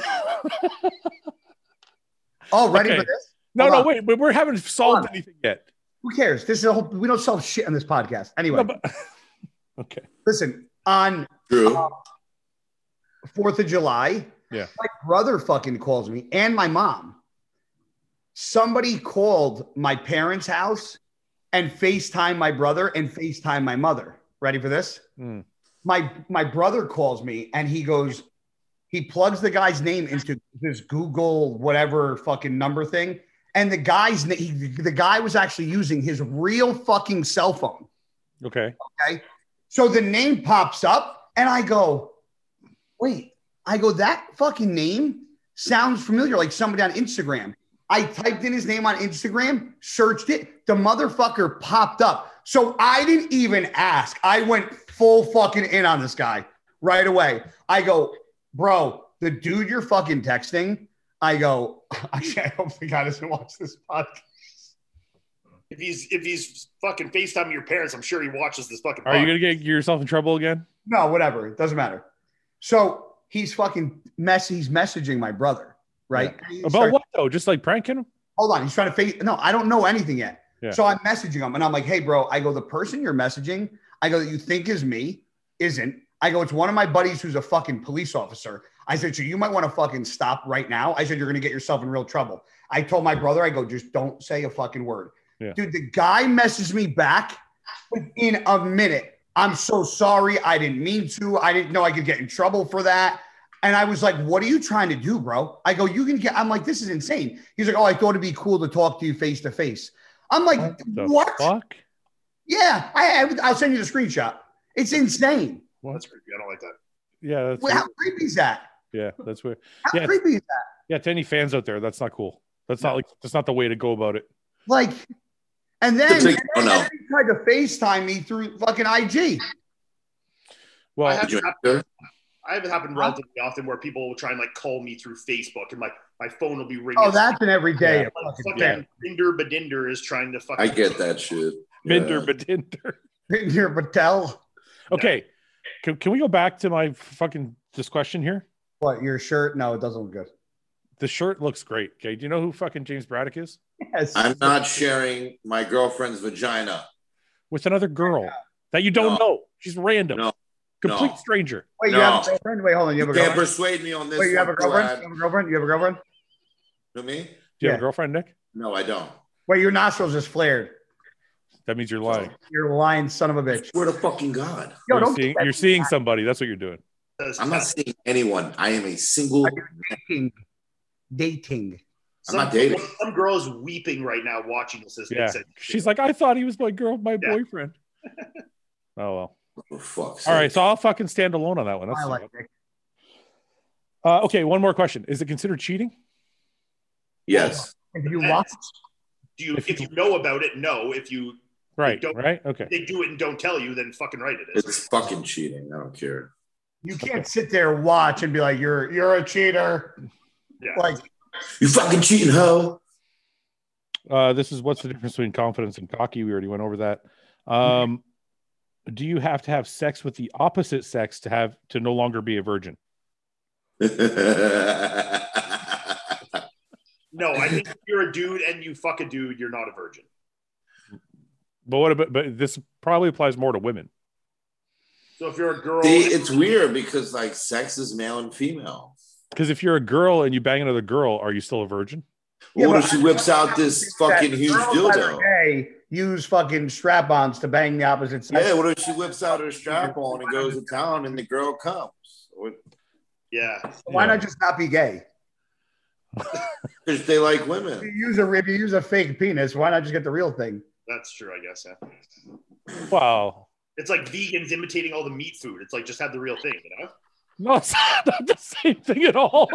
Oh, ready Okay. for this? No, Hold no, on. wait. But we haven't solved on. anything yet. Who cares? This is a whole. We don't solve shit on this podcast. Anyway, No, but, okay. listen. On True. Fourth of July, Yeah. my brother fucking calls me and my mom. Somebody called my parents' house and FaceTime my brother and FaceTime my mother. Ready for this? Mm. My my brother calls me and he goes, he plugs the guy's name into this Google whatever fucking number thing, and the guy's na- he, the guy was actually using his real fucking cell phone. Okay. Okay. So the name pops up and I go, wait, I go, that fucking name sounds familiar, like somebody on Instagram. I typed in his name on Instagram, searched it. The motherfucker popped up. So I didn't even ask. I went full fucking in on this guy right away. I go, bro, the dude you're fucking texting, I go, actually, I hope the guy doesn't watch this podcast. If he's if he's fucking FaceTiming your parents, I'm sure he watches this fucking. Are you podcast. gonna get yourself in trouble again? No, whatever. It doesn't matter. So he's fucking mess. He's messaging my brother, right? And he About starts- what though? Just like pranking him? Hold on. He's trying to face. No, I don't know anything yet. Yeah. So I'm messaging him and I'm like, hey, bro, I go, the person you're messaging, I go, that you think is me, isn't. I go, it's one of my buddies who's a fucking police officer. I said, so you might want to fucking stop right now. I said, you're going to get yourself in real trouble. I told my brother, I go, just don't say a fucking word. Yeah. Dude, the guy messaged me back within a minute. I'm so sorry. I didn't mean to. I didn't know I could get in trouble for that. And I was like, what are you trying to do, bro? I go, you can get, I'm like, this is insane. He's like, oh, I thought it'd be cool to talk to you face to face. I'm like, The what? fuck? Yeah, I, I, I'll send you the screenshot. It's insane. That's creepy. I don't like that. Yeah, that's Well, how weird. creepy is that? Yeah, that's weird. How Yeah. creepy is that? Yeah, to any fans out there, that's not cool. That's not like that's not the way to go about it. Like, and then, It's like- and then oh, no. he tried to FaceTime me through fucking I G. I Well, had, Did you that, answer? I have it happen relatively often where people will try and like call me through Facebook and my, my phone will be ringing. Oh, that's an everyday. Yeah. Like, fucking Binder Badinder is trying to fucking. I get that shit. Binder Yeah. Badinder. Binder Patel. Okay. Can, can we go back to my fucking this question here? What, your shirt? No, it doesn't look good. The shirt looks great. Okay. Do you know who fucking James Braddock is? Yes. I'm not sharing my girlfriend's vagina. With another girl that you don't No. know. She's random. No. Complete No. stranger. Wait, you No. have a girlfriend? Wait, hold on. You have You a can't girlfriend? persuade me on this. Wait, you have a one, girlfriend? Brad. You have a girlfriend? You have a girlfriend? To me? Do you have Yeah. a girlfriend, Nick? No, I don't. Wait, your nostrils just flared. That means you're lying. You're a lying son of a bitch. Swear to fucking God. Yo, You're don't seeing, get that you're seeing somebody. That's what you're doing. I'm not seeing anyone. I am a single. Are you dating. Dating. I'm Some, not dating. some girl is weeping right now watching this. As Nick Yeah. said. She's like, I thought he was my girl, my Yeah. boyfriend. Oh, well. For fuck's All right. sake. So I'll fucking stand alone on that one. That's I fine. like it. Uh, okay. One more question. Is it considered cheating? Yes. If you Yes. watch, Do you, If if you- you know about it, no. If you Right. don't- Right. Okay. they do it and don't tell you, then fucking right it is. It's fucking cheating. I don't care. you can't sit there and watch and be like, "You're you're a cheater." Yeah. Like, You fucking cheating, hoe. Uh, this is what's the difference between confidence and cocky. We already went over that. Um, do you have to have sex with the opposite sex to have to no longer be a virgin? No, I think if you're a dude and you fuck a dude, you're not a virgin. But what about? But this probably applies more to women. So if you're a girl, See, it's weird because like sex is male and female. Because if you're a girl and you bang another girl, are you still a virgin? What Yeah, if but she I- whips out this fucking huge girls that are dildo? gay use fucking strap-ons to bang the opposite sex. Yeah, what if she whips out her strap on and goes to town and the girl comes? yeah, Why Yeah. not just not be gay? Because they like If you women. use a if you use a fake penis, why not just get the real thing? that's true. I guess. Yeah. Wow. It's like vegans imitating all the meat food. It's like just have the real thing, you know? No, it's not the same thing at all.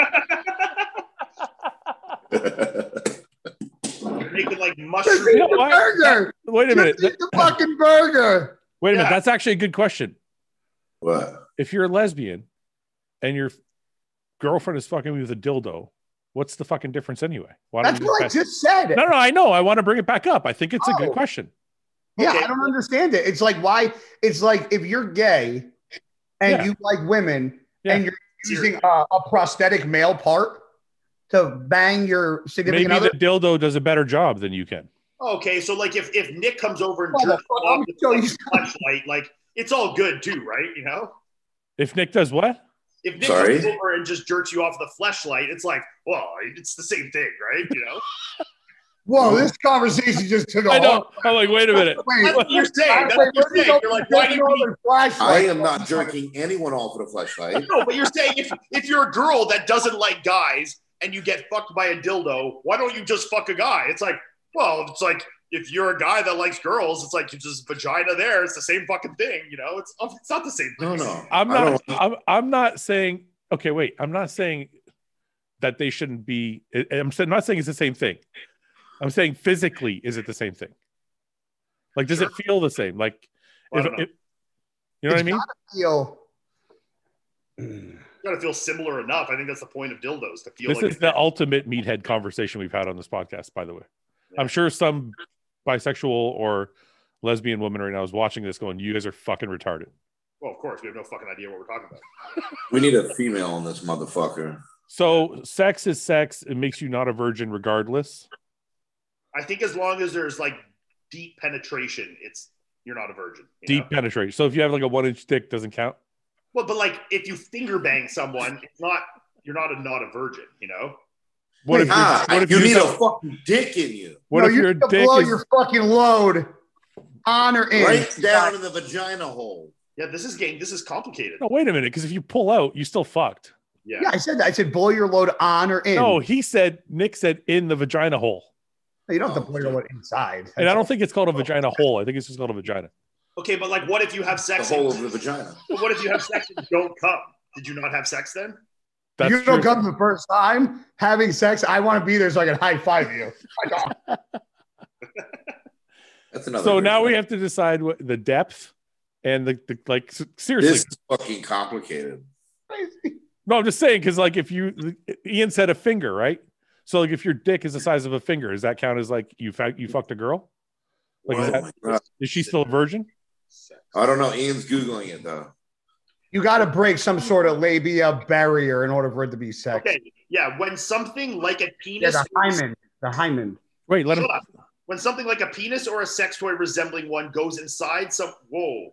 You're making like Just mushroom. eat know the what? burger. Wait a minute. Just eat the fucking burger. Wait a minute. Yeah. That's actually a good question. What? If you're a lesbian and your girlfriend is fucking me with a dildo, what's the fucking difference anyway? Why don't That's you what I just- just said. No, no, I know. I want to bring it back up. I think it's a Oh. good question. Yeah, Okay. I don't understand it. It's like why? It's like if you're gay and Yeah. you like women Yeah. and you're using a, a prosthetic male part to bang your significant Maybe other. the dildo does a better job than you can. Okay, so like if, if Nick comes over and Motherfucker, jerks you I'm off with gonna the show you flashlight, like it's all good too, right? You know? If Nick does what? If Nick Sorry? comes over and just jerks you off with a flashlight, it's like, well, it's the same thing, right? You know? Whoa, this conversation just took a I know. whole. I'm like, wait a minute. Wait, That's what you're saying. That's wait, what you're where do you saying. go You're like, from why do you jerking need off with flashlight? I am not jerking anyone off with a flashlight. No, but you're saying if, if you're a girl that doesn't like guys and you get fucked by a dildo, why don't you just fuck a guy? It's like, well, it's like if you're a guy that likes girls, it's like you just vagina there. It's the same fucking thing, you know. It's it's not the same thing. No, no. I'm I not. don't- I'm, I'm not saying. Okay, wait. I'm not saying that they shouldn't be. I'm sa- not saying it's the same thing. I'm saying physically, is it the same thing? Like, does it feel the same? Like, I if, don't know. if- you know what I mean? Feel. You gotta feel similar enough. I think that's the point of dildos to feel This like is the ultimate meathead conversation we've had on this podcast, by the way. I'm sure some bisexual or lesbian woman right now is watching this going, you guys are fucking retarded. Well, of course, we have no fucking idea what we're talking about. We need a female on this motherfucker. So sex is sex. It makes you not a virgin regardless. I think as long as there's like deep penetration, it's you're not a virgin. you Deep know? penetration. So if you have like a one inch dick, doesn't count. Well, but like if you finger bang someone, it's not you're not a not a virgin, you know? What if, Ah, what if you you need just a have- fucking dick in you. what no, if you your need to dick blow is your fucking load on or in. Right down in the vagina hole. Yeah, this is getting this is complicated. no? Wait a minute, because if you pull out, you still fucked. Yeah. Yeah, I said that. I said blow your load on or in. No, he said Nick said in the vagina hole, you don't have to Oh, blow your load inside. and I don't think it's called a vagina hole. I think it's just called a vagina. Okay, but like what if you have The sex hole and, of the vagina. what if you have sex and you don't come? Did you not have sex then? That's you don't true. come the first time having sex. I want to be there so I can high five you. That's another. So now we difference. have to decide what the depth and the, the like s- seriously. This is fucking complicated. Crazy. No, I'm just saying because like if you Ian said a finger, right? So like if your dick is the size of a finger, does that count as like you fuck you fucked a girl? Like is, Oh that, my God. is she still a virgin? I don't know. Ian's googling it though. You got to break some sort of labia barrier in order for it to be sex. Okay, yeah, when something like a Yeah, penis, the hymen. The hymen. Wait, let him. Shut up. When something like a penis or a sex toy resembling one goes inside some, whoa,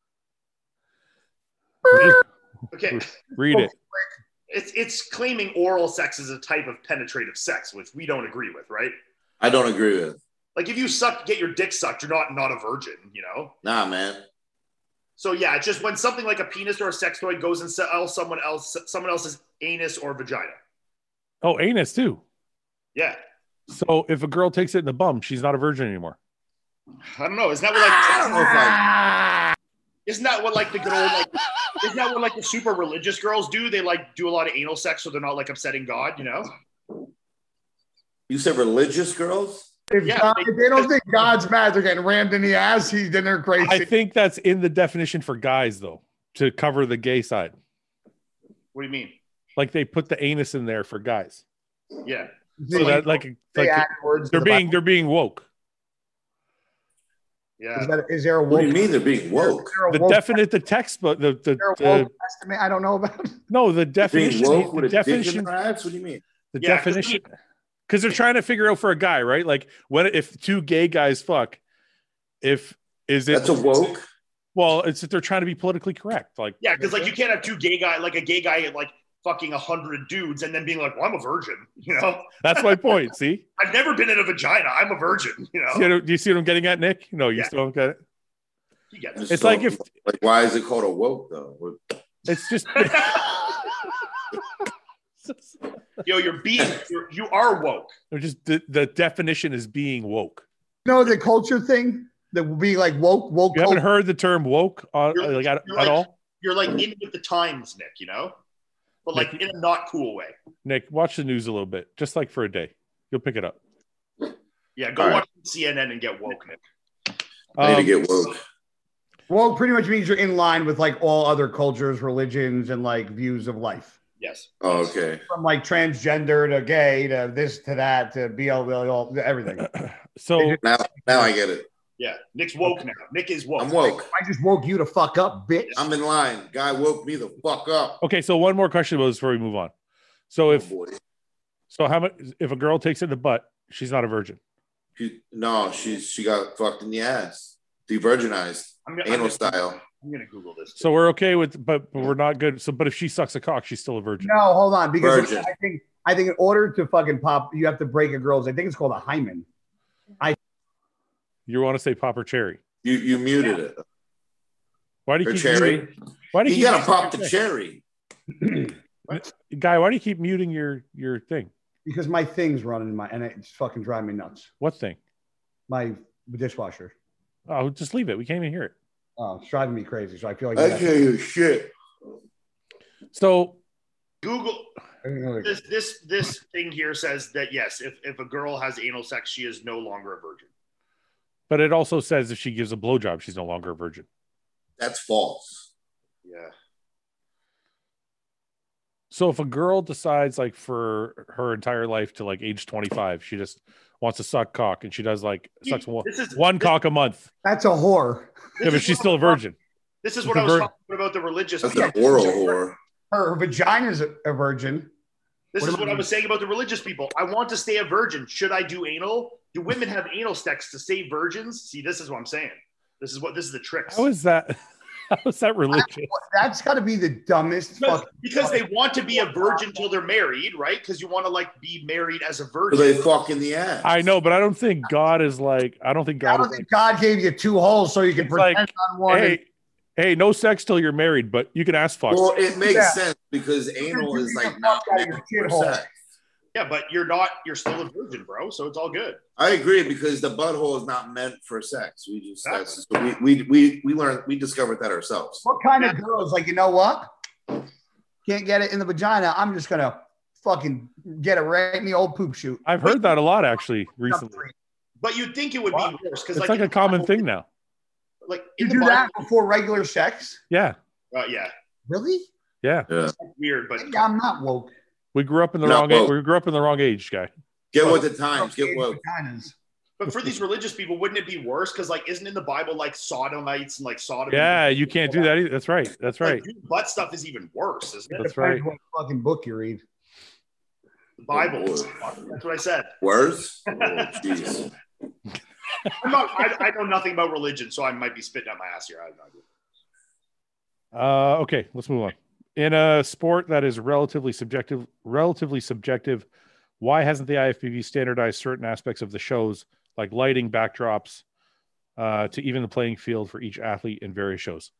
okay, Read it. it's it's claiming oral sex is a type of penetrative sex, which we don't agree with, right? I don't agree with. Like if you suck, get your dick sucked, you're not not a virgin, you know. Nah, man. So yeah, it's just when something like a penis or a sex toy goes inside someone else, someone else's anus or vagina. Oh, anus too. Yeah, So if a girl takes it in the bum, she's not a virgin anymore. I don't know. Isn't that what like? I don't know if I. Isn't that what like the good old like? Isn't that what like the super religious girls do? They like do a lot of anal sex, so they're not like upsetting God, you know? You said religious girls? If, Yeah, God, they- if they don't think God's mad, they're getting rammed in the ass. He's then they're crazy. I think that's in the definition for guys though, to cover the gay side. What do you mean? Like they put the anus in there for guys. Yeah. So that like, They like add words to they're the being Bible. they're being woke. Yeah. Is, that, is there a What woke? do you mean they're being Is woke? there a The woke, definite the textbook the the, is there a the woke estimate I don't know about? no the Being definition woke the with a dick in definition their ass? What do you mean? the Yeah, 'cause definition because they're trying to figure out for a guy, right? Like when if two gay guys fuck, if is it That's a woke. well, it's that they're trying to be politically correct. Like Yeah, because like you can't have two gay guy like a gay guy like fucking a hundred dudes and then being like, well, I'm a virgin, you know? that's my point. See, I've never been in a vagina. I'm a virgin, you know? see, do you see what I'm getting at, Nick? No, you Yeah. still don't get it. You get Just It's so- like if like why is it called a woke though? What- it's just Yo, you're being you're, you are woke. they're just the, the definition is being woke. No, the culture thing that will be like woke, woke. You haven't culture. heard the term woke uh, You're- like at, you're at like- all? You're like in with the times, Nick, you know? But like in a not cool way. Nick, watch the news a little bit, just like for a day. You'll pick it up. Yeah, go All right. watch C N N and get woke, Nick. I need Um, to get woke. Woke pretty much means you're in line with like all other cultures, religions, and like views of life. Yes. Oh, okay. From like transgender to gay to this to that to B L M, all everything. so Now, now I get it. Yeah. Nick's woke now. Nick is woke. I'm woke. I just woke you to fuck up, bitch. I'm in line. Guy woke me the fuck up. okay, so one more question about this before we move on. So if Oh, boy. so, how much if a girl takes it in the butt, she's not a virgin. She, no, she's she got fucked in the ass, de-virginized, I'm gonna, I'm anal gonna, style. I'm gonna Google this. So we're okay with, but, but we're not good. So, but if she sucks a cock, she's still a virgin. No, hold on, because Virgin. I think I think in order to fucking pop, you have to break a girl's. I think it's called a hymen. You want to say pop or cherry? You you muted it. Why do you Or keep cherry. muting? Why do you, You keep gotta pop the muting cherry. your thing? Guy? Why do you keep muting your your thing? Because my thing's running in my and it's fucking driving me nuts. What thing? My dishwasher. Oh, just leave it. We can't even hear it. Oh, it's driving me crazy. So I feel like I hear you shit. So Google Yeah. this this this thing here says that yes, if, if a girl has anal sex, she is no longer a virgin. but it also says if she gives a blowjob, she's no longer a virgin. That's false. Yeah. So if a girl decides like for her entire life to like age twenty-five, she just wants to suck cock and she does like sucks one, This is one this, cock a month. That's a whore. this Yeah, but is she's what still a I'm- virgin. This is She's what a I was vir- talking about the religious That's people. an oral whore. Her, her vagina's a, a virgin. This What is am what I- I was saying about the religious people. I want to stay a virgin. Should I do anal? Do women have anal sex to stay virgins? See, this is what I'm saying. This is what this is the tricks. How is that? How is that religious? That's got to be the dumbest because, fucking. because they want to be a virgin till they're married, right? Because you want to like be married as a So virgin. they fuck in the ass. I know, but I don't think God is like. I don't think I God don't is like. think God gave you two holes so you can It's like, pretend on one. and- Hey, hey, no sex till you're married, but you can ask fuck. Well, it makes Yeah. sense because anal You're is getting like the not fuck out of meant your for shithole. sex. Yeah, but you're not. You're still a virgin, bro. So it's all good. I agree because the butthole is not meant for sex. We just that's, so we, we we we learned we discovered that ourselves. What kind of girl is like, you know what? Can't get it in the vagina. I'm just going to fucking get it right in the old poop chute. I've heard that a lot actually recently. But you'd think it would What? be worse because It's like, like a common thing now. Like You in do the that Bible, before regular sex? Yeah. uh, yeah. Really? Yeah. Yeah. It's weird, but Maybe I'm not woke. We grew up in the Not wrong age. woke. We grew up in the wrong age, guy. Get with the times. Get woke. Vaginas. but for these religious people, wouldn't it be worse? Because like, isn't in the Bible like sodomites and like sodomy? Yeah, you can't do that either. That's right. That's right. Like, dude, butt stuff is even worse, isn't it? That's right. Depends what fucking book you read. The Bible. Oh, That's what I said. Worse? Oh, jeez. I'm not, I, I know nothing about religion, so I might be spitting out my ass here. I have no idea. Uh, okay, let's move on. In a sport that is relatively subjective, relatively subjective, why hasn't the I F B B standardized certain aspects of the shows, like lighting, backdrops, uh, to even the playing field for each athlete in various shows?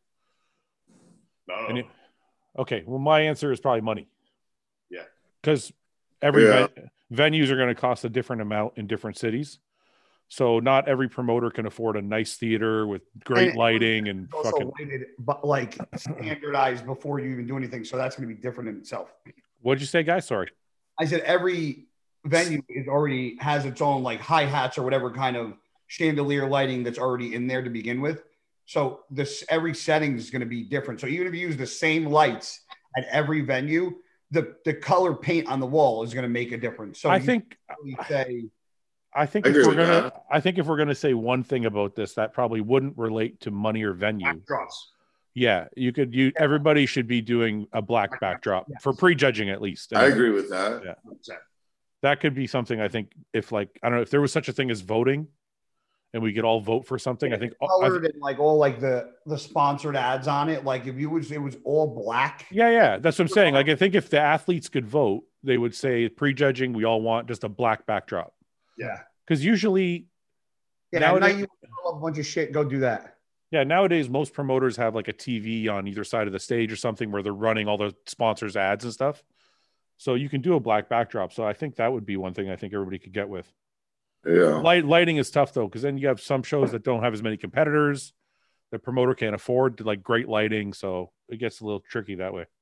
No. And it- okay, well, my answer is probably money. Yeah. Because every Yeah. ven- venues are going to cost a different amount in different cities. So not every promoter can afford a nice theater with great And- lighting and It's also fucking. rated, but like standardized before you even do anything. So that's going to be different in itself. What'd you say, guys? Sorry. I said every venue is already has its own like hi hats or whatever kind of chandelier lighting that's already in there to begin with. So this every setting is going to be different. So even if you use the same lights at every venue, the the color paint on the wall is going to make a difference. So I you think. really say I think I if agree we're with gonna, that. I think if we're gonna say one thing about this, that probably wouldn't relate to money or venue. Backdrops. Yeah, you could. You everybody should be doing a black backdrop Yes. for prejudging at least. I And agree with that. Yeah. one hundred percent. That could be something. I think if like I don't know if there was such a thing as voting, and we could all vote for something. I think. I colored think and like all like the the sponsored ads on it. Like if you was it was all black. yeah, yeah, that's what I'm saying. Like I think if the athletes could vote, they would say prejudging. We all want just a black backdrop Yeah. because usually, Yeah, now Nowadays- you love a bunch of shit. Go do that. yeah, nowadays most promoters have like a T V on either side of the stage or something where they're running all the sponsors' ads and stuff. So you can do a black backdrop. So I think that would be one thing I think everybody could get with. Yeah. Light lighting is tough though, because then you have some shows that don't have as many competitors. The promoter can't afford to like great lighting, so it gets a little tricky that way.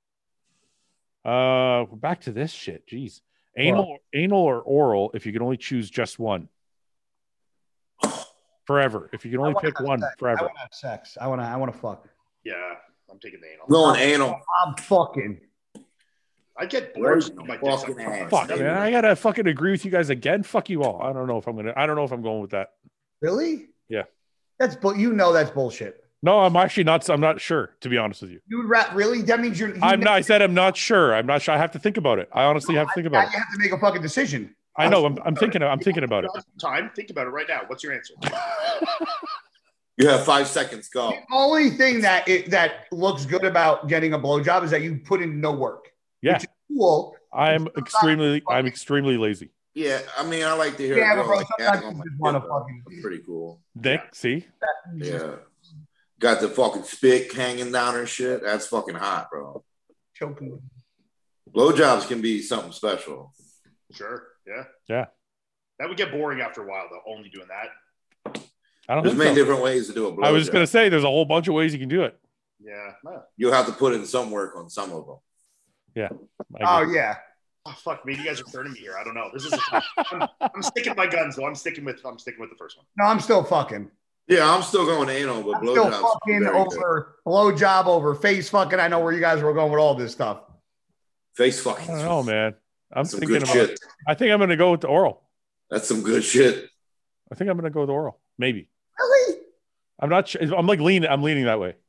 Uh, back to this shit. Jeez, anal, anal or oral? If you can only choose just one, forever. If you can I only wanna pick have one, sex. I forever. want to have sex. I want to. I want to fuck. Yeah. I'm taking the anal. Going anal. I'm fucking. I get bored. Where's of the my dick fucking sucked. ass? Fuck, man, I gotta fucking agree with you guys again. Fuck you all. I don't know if I'm gonna. I don't know if I'm going with that. Really? Yeah. That's bull. You know that's bullshit. No, I'm actually not. I'm not sure, to be honest with you. You would rat really? That means you're. you I'm make- not. I said I'm not sure. I'm not sure. I have to think about it. I honestly have to think Now about it. you have to make a fucking decision. I know. I'm, I'm thinking. I'm thinking about it. Time. Think about it right now. What's your answer? You have five seconds. Go. The only thing that it, that looks good about getting a blowjob is that you put in no work. Yeah. Which is cool. I'm extremely. I'm extremely lazy. Yeah, I mean, I like to hear Yeah, it but go bro, like sometimes that on you my just wanna kid, though. fucking- That's pretty cool. Nick, see, Yeah. Got the fucking spit hanging down and shit. That's fucking hot, bro. Choking. Blowjobs can be something special. Sure. Yeah. Yeah. That would get boring after a while, though. Only doing that. I don't There's think many so. different ways to do a blowjob. I was gonna say there's a whole bunch of ways you can do it. Yeah. No. You'll have to put in some work on some of them. I Oh agree. yeah. Oh fuck! Maybe you guys are turning me here. I don't know. This is. A, I'm, I'm sticking to my guns though. I'm sticking with. I'm sticking with the first one. No, I'm still fucking. Yeah, I'm still going anal, but I'm still blowjobs. fucking very good. over blowjob over face fucking. I know where you guys were going with all this stuff. Face fucking. I don't know, man. I'm Some thinking good about. shit. I think I'm gonna go with the oral. That's some good shit. I think I'm gonna go with oral. Maybe. Really? I'm not sure. I'm like leaning. I'm leaning that way.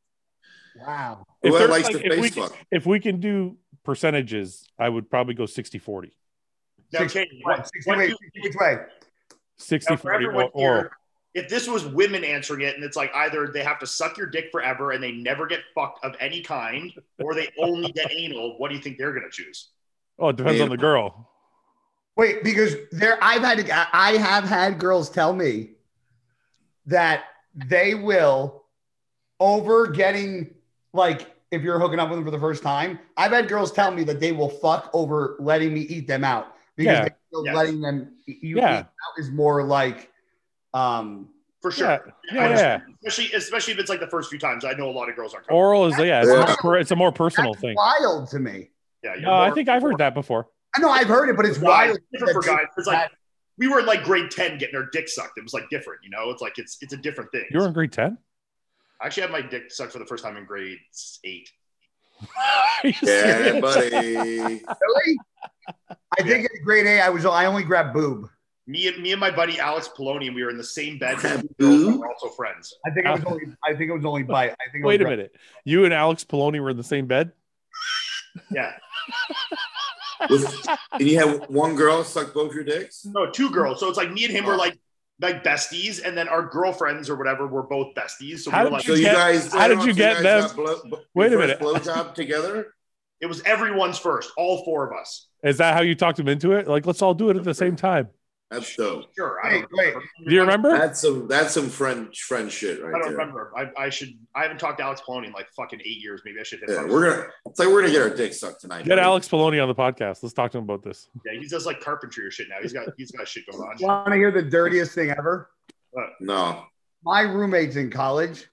Wow. If Whoever there's, likes like, to if we face can- fuck. If we can do percentages, I would probably go sixty forty. Now, Sixty- Katie, What, what, sixty what way, do you- which way? sixty now, for forty everyone oral. here, if this was women answering it, and it's like either they have to suck your dick forever and they never get fucked of any kind, or they only get anal, what do you think they're gonna choose? Oh, it depends on the girl. Wait, because there, I've had, I have had girls tell me that they will over getting like if you're hooking up with them for the first time. I've had girls tell me that they will fuck over letting me eat them out because Yeah. they feel Yes. letting them you Yeah. eat out is more like um For sure. Yeah, yeah, yeah. Especially, especially if it's like the first few times. I know a lot of girls aren't. Oral is yeah, it's, Yeah. a, it's a more personal that's thing. wild to me. Yeah, you're No, I more- think I've heard that before. I know I've heard it, but it's Guys, wild. it's different for that they- guys. It's like we were in like grade ten getting our dick sucked. It was like different, you know. It's like it's it's a different thing. You were in grade ten. I actually had my dick sucked for the first time in grade eight. Yeah, buddy. Really? I think in grade A, I was I only grabbed boob. Me and me and my buddy Alex Poloni, and we were in the same bed. Boob? We're also friends. I think it was only I think it was only bite. I think. It Wait a was minute. You and Alex Poloni were in the same bed? Yeah. Was- and you had one girl suck both your dicks? No, two girls. So it's like me and him were like like besties, and then our girlfriends or whatever were both besties. So How we were did like, So you get- guys, how did you so get guys them- got blow, b- Wait your a first minute. blowjob together? it was everyone's first, all four of us. Is that how you talked him into it? Like, let's all do it at the same time. That's dope. Sure. I Wait, don't wait. Do you remember? That's some that's some friend friend shit right I don't there. remember. I, I should. I haven't talked to Alex Poloni in like fucking eight years. Maybe I should hit. Yeah, him. we're gonna. It's like we're gonna get our dick sucked tonight. Get buddy. Alex Poloni on the podcast. Let's talk to him about this. Yeah, he does like carpentry or shit now. He's got he's got shit going on. Want to hear the dirtiest thing ever? No. My roommates in college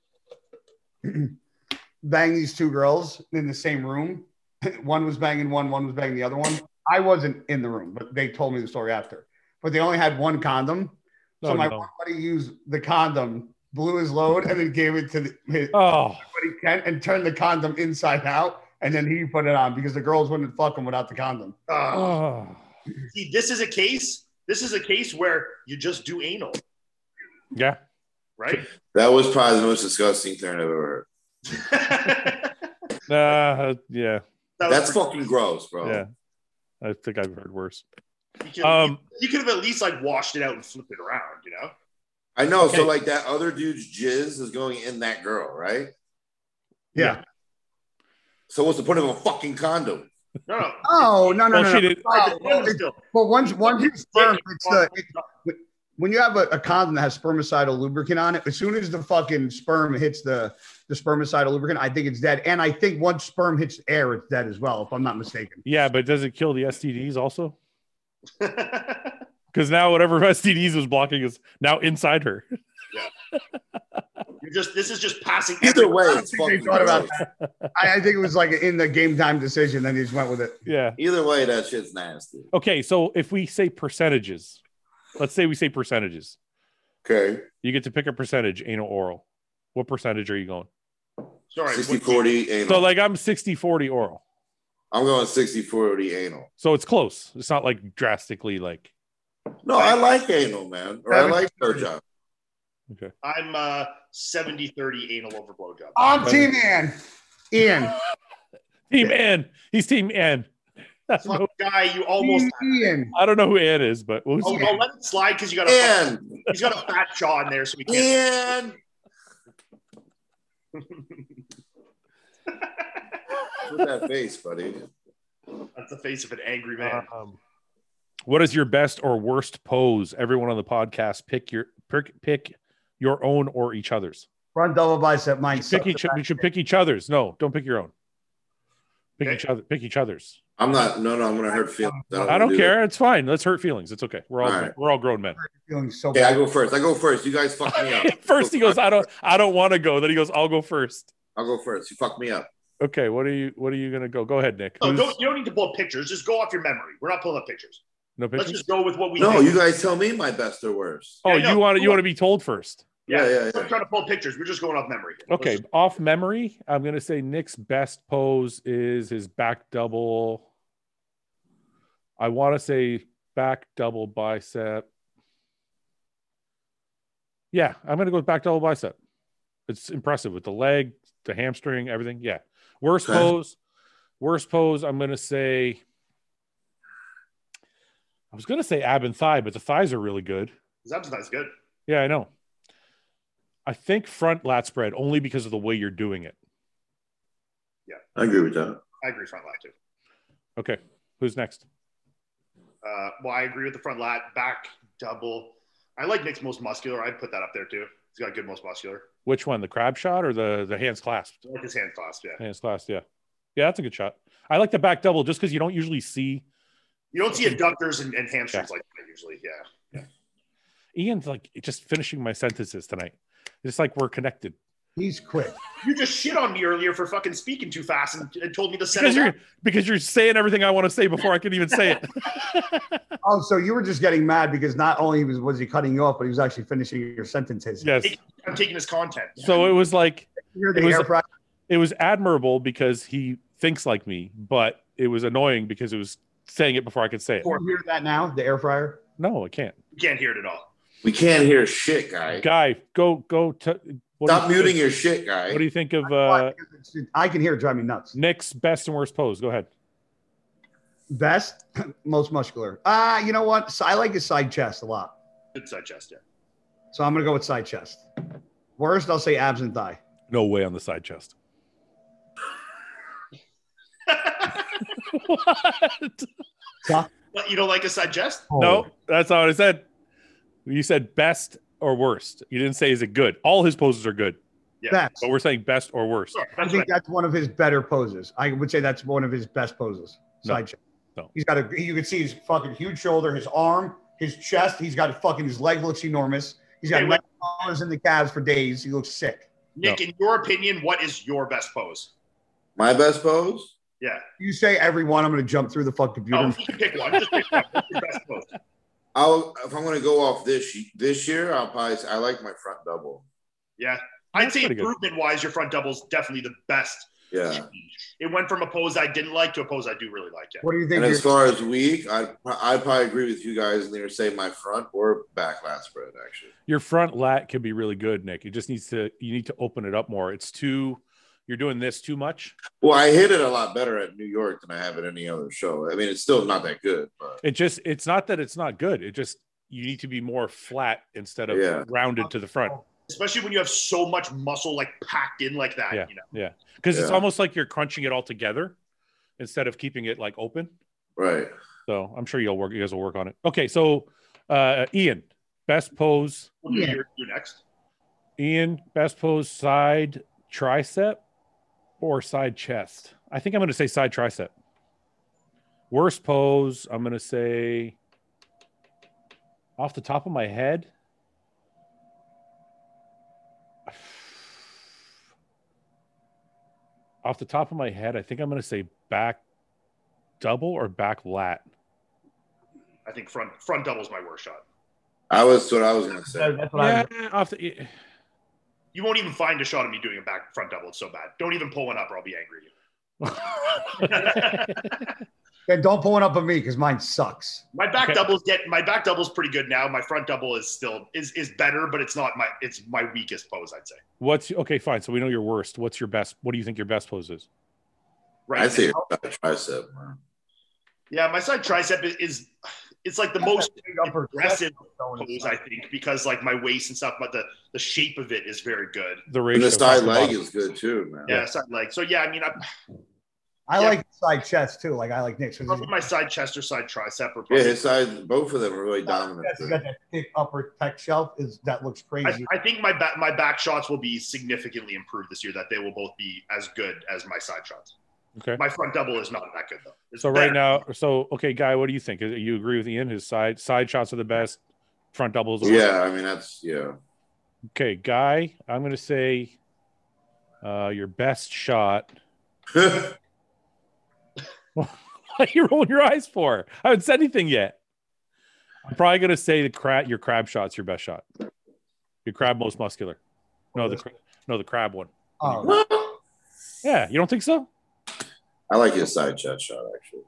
banged these two girls in the same room. One was banging one, one was banging the other one. I wasn't in the room, but they told me the story after. But they only had one condom. So Oh, my no. one buddy used the condom, blew his load, and then gave it to the, his Oh, buddy Kent and turned the condom inside out. And then he put it on because the girls wouldn't fuck him without the condom. Uh, oh. see, this is a case. This is a case where you just do anal, Yeah. right? That was probably the most disgusting thing I've ever heard. Uh, yeah. That was That's pretty- fucking gross, bro. Yeah. I think I've heard worse. You could, Um, you could have at least like washed it out and flipped it around, you know? I know. Okay. So like that other dude's jizz is going in that girl, right? Yeah. So what's the point of a fucking condom? No, no. Oh, no, no, Well, no. she no. did- Oh, well, It's it- still- well, once, once you sperm, Dick it's the, it, on- when you have a, a condom that has spermicidal lubricant on it, as soon as the fucking sperm hits the, the spermicidal lubricant, I think it's dead. And I think once sperm hits air, it's dead as well, if I'm not mistaken. Yeah, but does it kill the S T Ds also? Because now whatever S T Ds was blocking is now inside her. You're just this is just passing. Either every- way, I it's think they fucking thought about gross. I, I think it was like in the game time decision, then he just went with it. Yeah. Either way, that shit's nasty. Okay, so if we say percentages, let's say we say percentages. Okay. You get to pick a percentage, anal oral. What percentage are you going? Sorry, sixty what- forty anal. So like I'm sixty forty oral. I'm going sixty forty anal. So it's close. It's not like drastically like No, I like anal, man. Or I like blowjob. okay. I'm uh seventy thirty anal over blowjob. On team Ian. Ian. Team Ann. He's team Ann. That's Fuck, no, guy, you almost. Ian. I don't know who Ann is, but we'll I'll, see. I'll let it slide because you got a Ian. he's got a fat jaw in there, so we can't. Ian. With that face, buddy. That's the face of an angry man. Um, what is your best or worst pose? Everyone on the podcast, pick your pick, pick your own or each other's. Front double bicep. Mine. Pick sucks each. the You should pick each other's. No, don't pick your own. Pick Okay. each other. Pick each other's. I'm not. No, no. I'm gonna hurt feelings. I don't do care. It's fine. Let's hurt feelings. It's okay. We're all, All right. we're all grown men. feeling so that. Okay, I bad. go first. I go first. You guys fuck me up. First he goes, I don't I don't want to go. Then he goes, I'll go first. I'll go first. You fuck me up. Okay, what are you what are you gonna go? Go ahead, Nick. No, Who's- don't, you don't need to pull up pictures. Just go off your memory. We're not pulling up pictures. no Let's pictures? just go with what we. No, think. you guys tell me my best or worst. Oh, Yeah, no, you want to you go want to be told first. Yeah, Yeah, yeah, I'm yeah. trying to pull pictures. We're just going off memory. Let's Okay, just- off memory, I'm gonna say Nick's best pose is his back double. I want to say back double bicep. Yeah, I'm gonna go with back double bicep. It's impressive with the leg, the hamstring, everything. Yeah. Worst Okay. pose. Worst pose. I'm gonna say. I was gonna say ab and thigh, but the thighs are really good. That's, that's good. Yeah, I know. I think front lat spread only because of the way you're doing it. I agree with that. I agree front lat too. Okay, who's next? Uh, well, I agree with the front lat, back double. I like Nick's most muscular. I'd put that up there too. He's got good most muscular. Which one, the crab shot or the the hands clasped? I like his hand clasped. Yeah, Hands clasped, yeah, yeah, that's a good shot. I like the back double just because you don't usually see you don't see adductors and, and hamstrings Yeah. like that usually. Yeah, Ian's like just finishing my sentences tonight. It's like we're connected He's quick. you just shit on me earlier for fucking speaking too fast and, and told me to settle because you're down. because you're saying everything I want to say before I can even say it. Oh, so you were just getting mad because not only was was he cutting you off, but he was actually finishing your sentences. Yes. I'm taking his content. So it was like You're the It was- air fryer. it was admirable because he thinks like me, but it was annoying because it was saying it before I could say it. Can you hear that now? The air fryer? No, I can't. You can't hear it at all. We can't hear shit, guy. Guy, go go. T- Stop muting your shit, guy. What do you think of uh, I can hear it drive me nuts. Nick's best and worst pose? Go ahead. Best, most muscular. Ah, uh, you know what? So I like his side chest a lot. Good side chest, yeah. So I'm gonna go with side chest. Worst, I'll say abs and thigh. No way on the side chest. What? What, you don't like a side chest? Oh. No, that's not what I said. You said best or worst. You didn't say is it good. All his poses are good, Yeah. Best. but we're saying best or worst. Sure, I that's think right. that's one of his better poses. I would say that's one of his best poses. No. Side chest. No. He's got a. You can see his fucking huge shoulder, his arm, his chest. He's got a fucking. His leg looks enormous. He's got Hey, leg dollars in the calves for days. He looks sick. Nick, No. in your opinion, what is your best pose? My best pose? Yeah. You say every one. I'm going to jump through the fuck computer. Oh, you can pick one. Just pick one. What's your best pose? I'll if I'm going to go off this this year, I'll probably say I like my front double. Yeah. I'd That's say pretty good. improvement-wise, your front double's definitely the best. Yeah. It went from a pose I didn't like to a pose I do really like. Yeah. What do you think? And your- as far as weak, I'd, I'd probably agree with you guys and either say my front or back lat spread, actually. Your front lat can be really good, Nick. It just needs to. You need to open it up more. It's too. You're doing this too much. Well, I hit it a lot better at New York than I have at any other show. I mean, it's still not that good, but It just. It's not that it's not good. It just. You need to be more flat instead of Yeah. rounded to the front. Especially when you have so much muscle like packed in like that. Yeah. You know? Yeah. Because it's Yeah. almost like you're crunching it all together instead of keeping it like open. right. So I'm sure you'll work. You guys will work on it. Okay. So, uh, Ian, best pose. We'll do Yeah. your, your next. Ian, best pose side tricep or side chest? I think I'm going to say side tricep. Worst pose, I'm going to say off the top of my head. Off the top of my head, I think I'm going to say back double or back lat. I think front front double's my worst shot. I was what I was going to say. That's what I. Yeah, off the, You won't even find a shot of me doing a back front double. It's so bad. Don't even pull one up or I'll be angry at you. Then don't pull one up on me because mine sucks. My back Okay. doubles get my back double's pretty good now. My front double is still is is better, but it's not my it's my weakest pose, I'd say. What's okay? Fine. So we know your worst. What's your best? What do you think your best pose is? Right. I'd say now. a tricep. Man. Yeah, my side tricep is, is it's like the most upper aggressive chest. pose, I think, because like my waist and stuff, but the the shape of it is very good. The And ratio. the side top to leg bottom. is good too, man. Yeah, side leg. So yeah, I mean, I I Yeah. like side chest too. Like I like Nick's. probably my side chest or side tricep or Yeah, probably. his side, both of them are really dominant. You got that thick upper tech shelf. Is that looks I, crazy? I think my back my back shots will be significantly improved this year. That they will both be as good as my side shots. Okay. My front double is not that good though. It's So right better. now, so okay, Guy, what do you think? You agree with Ian? His side side shots are the best. Front doubles. Are the worst? Yeah, I mean that's yeah. Okay, Guy, I'm going to say uh, your best shot. What are you rolling your eyes for? I haven't said anything yet. I'm probably going to say the crab. Your crab shot's your best shot. Your crab most muscular. No, the cra- no the crab one. Oh, Yeah, you don't think so? I like his side chest shot actually.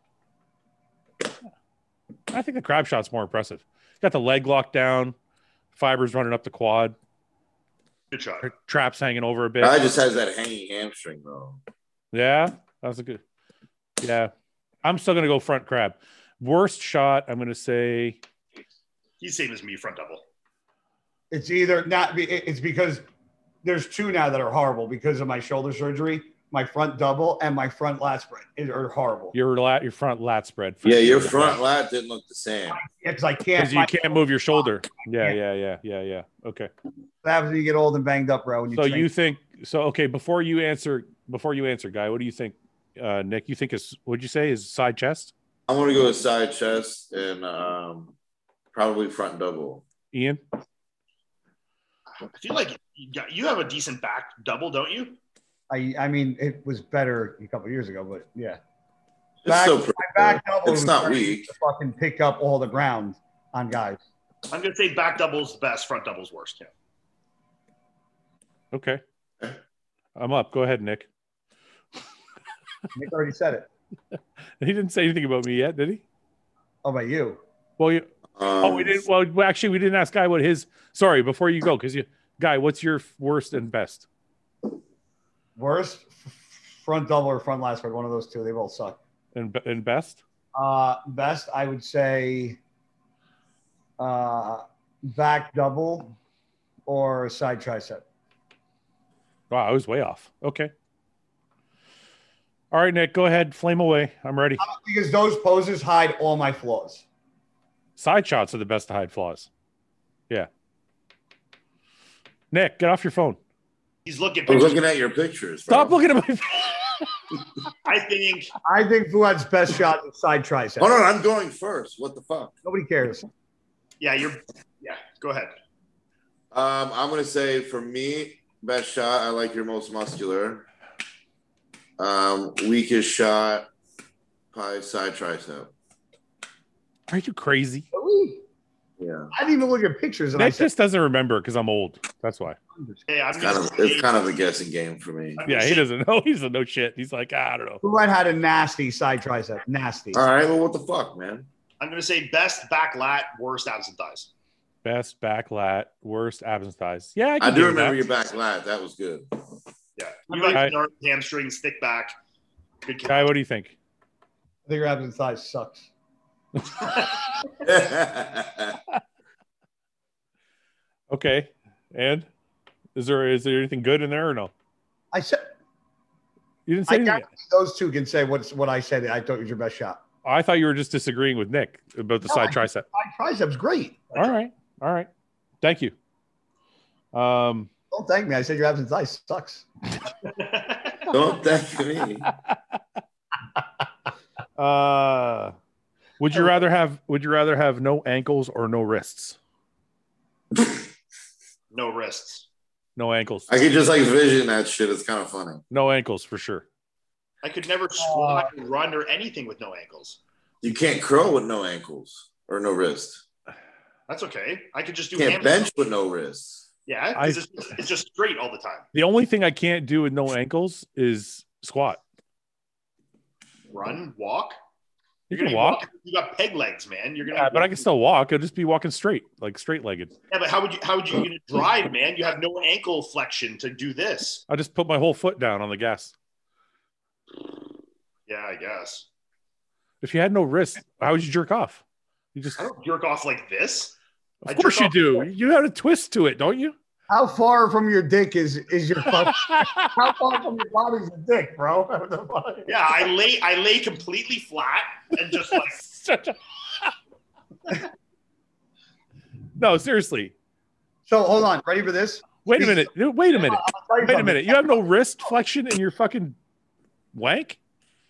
I think the crab shot's more impressive. Got the leg locked down, fibers running up the quad, Good shot. tra- traps hanging over a bit. Guy just has that hanging hamstring though. Yeah, that's a good. Yeah, I'm still gonna go front crab. Worst shot, I'm gonna say. He's same as me, front double. it's either not. be- It's because there's two now that are horrible because of my shoulder surgery. My front double and my front lat spread are horrible. Your lat, your front lat spread. for Yeah, your sure. front lat didn't look the same. Because I can't. because you my- can't move your shoulder. Yeah, yeah, yeah, yeah, yeah. Okay. What happens when you get old and banged up, bro? When you So train? you think so? Okay, before you answer, before you answer, Guy, what do you think, uh, Nick? You think is what'd you say is side chest? I'm gonna go with side chest and um, probably front double. Ian, I feel like you, got, you have a decent back double, don't you? I, I mean, it was better a couple years ago, but yeah. It's Back- still pretty My back good. double It's was not starting weak. to fucking pick up all the ground on guys. I'm gonna say back double's best, front double's worst. Yeah. okay. I'm up. Go ahead, Nick. Nick already said it. He didn't say anything about me yet, did he? How about you? Well, you. Um, Oh, we didn't. Well, well, actually, we didn't ask Guy what his. Sorry, before you go, because you, Guy, what's your worst and best? Worst front double or front last word, one of those two. They both suck. And and best? Uh, best, I would say, uh, back double or side tricep. Wow, I was way off. Okay. All right, Nick, go ahead, flame away. I'm ready. Because those poses hide all my flaws. Side shots are the best to hide flaws. Yeah. Nick, get off your phone. He's looking. I was looking at your pictures. Bro. Stop looking at my. I think. I think Fuad's best shot is side tricep. Hold on, I'm going first. What the fuck? Nobody cares. Yeah, you're. Yeah, go ahead. Um, I'm gonna say for me, best shot. I like your most muscular. Um, weakest shot, probably side tricep. Are you crazy? Really? Yeah, I didn't even look at pictures. And Nick I said, just doesn't remember because I'm old. That's why. Hey, I'm it's kind of it's kind of a guessing game for me. Yeah, he doesn't know. He doesn't know shit. He's like, ah, I don't know. Fuad had a nasty side tricep. Nasty. All right, well, what the fuck, man? I'm going to say best back lat, worst abs and thighs. Best back lat, worst abs and thighs. Yeah, I, I can do give remember that. your back lat. That was good. Yeah, you got I- your hamstrings, thick back. Good Guy, what do you think? I think your abs and thighs sucks. Okay, and is there is there anything good in there or no? I said You didn't say I anything. guarantee those two can say what's what I said. I thought was your best shot. I thought you were just disagreeing with Nick about the No, side I- tricep. Side tricep's great. All right, all right. Thank you. Um, Don't thank me. I said your abs and thighs sucks. Don't thank me. uh, would you rather have Would you rather have no ankles or no wrists? No wrists. No ankles. I could just like vision that shit. It's kind of funny. No ankles for sure. I could never squat, or run, or anything with no ankles. You can't curl with no ankles or no wrist. That's okay. I could just do You can't hamstrings. bench with no wrists. Yeah, I- 'cause it's, it's just straight all the time. The only thing I can't do with no ankles is squat. Run, walk. You You're can gonna walk. You got peg legs, man. You're gonna. Yeah, but I can still walk. I'll just be walking straight, like straight legged. Yeah, but how would you? How would you gonna drive, man? You have no ankle flexion to do this. I'll just put my whole foot down on the gas. Yeah, I guess. If you had no wrist, how would you jerk off? You just, I don't jerk off like this. I of course jerk you off- do. You have a twist to it, don't you? How far from your dick is is your fuck? How far from your body's your dick, bro? What the fuck? Yeah, I lay. I lay completely flat and just like. No, seriously. So hold on, ready for this? Wait a minute. Wait a minute. I'll tell you Wait a something. minute. You have no wrist flexion in your fucking wank?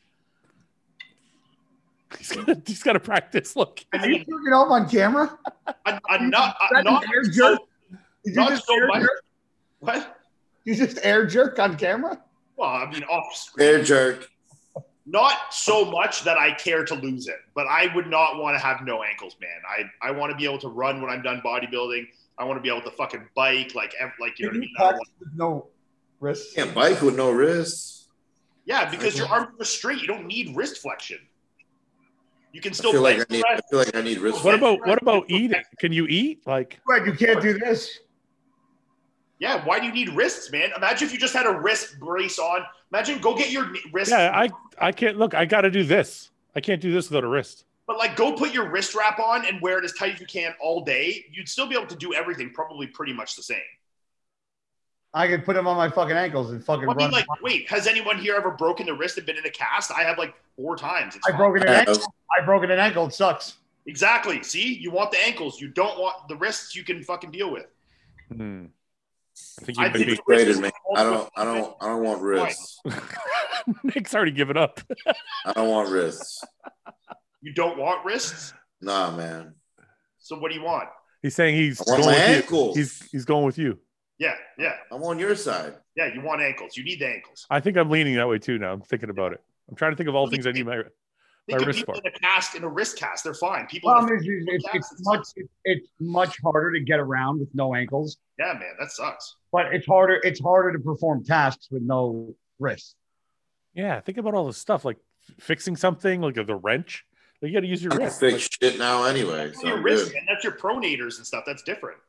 He's got, he's got to practice. Look. I Are you mean, jerking off on camera? I'm, I'm not. Is I'm that not. an air jerk? Did you Not just so air much. jerk? What? You just air jerk on camera? Well, I mean, off screen. Air jerk. Not so much that I care to lose it, but I would not want to have no ankles, man. I, I want to be able to run when I'm done bodybuilding. I want to be able to fucking bike, like ev- like you know Can what I you mean. I don't practice want- with no wrists? Can't bike with no wrists. Yeah, because your arms are straight. You don't need wrist flexion. You can I still feel like I bench need. press. I feel like I need wrist. What about what about eating? Can you eat? Like, Right, you can't do this. Yeah, why do you need wrists, man? Imagine if you just had a wrist brace on. Imagine go get your wrist. yeah, I I can't look. I got to do this. I can't do this without a wrist. But like, go put your wrist wrap on and wear it as tight as you can all day. You'd still be able to do everything, probably pretty much the same. I could put them on my fucking ankles and fucking Well, I mean, run. like, wait, has anyone here ever broken the wrist and been in a cast? I have like four times. It's I fine. broke an I ankle. have. I broke an ankle. It sucks. Exactly. See, you want the ankles. You don't want the wrists. You can fucking deal with. Hmm. I think you I might think be. the wrist Rated is me. I don't. I don't. I don't want wrists. Nick's already given up. I don't want wrists. You don't want wrists. Nah, man. So what do you want? He's saying he's I want going my with you. ankles. He's he's going with you. Yeah, yeah, I'm on your side. yeah. You want ankles. You need the ankles. I think I'm leaning that way too. Now I'm thinking about it. I'm trying to think of all things I need my. Think My of wrist people for. in a cast, in a wrist cast. They're fine. People. in Problem a- is, is it's, cast, it's much it's much harder to get around with no ankles, Yeah, man, that sucks. but it's harder it's harder to perform tasks with no wrists. Yeah, think about all the stuff like fixing something, like the wrench. Like, you got to use your I wrist. fix Like, shit now anyway. That's So your I'm wrist, good. man. That's your pronators and stuff. That's different.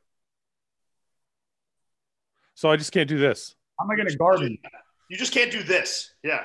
so I just can't do this. How am I going to garden? You just can't do this. Yeah.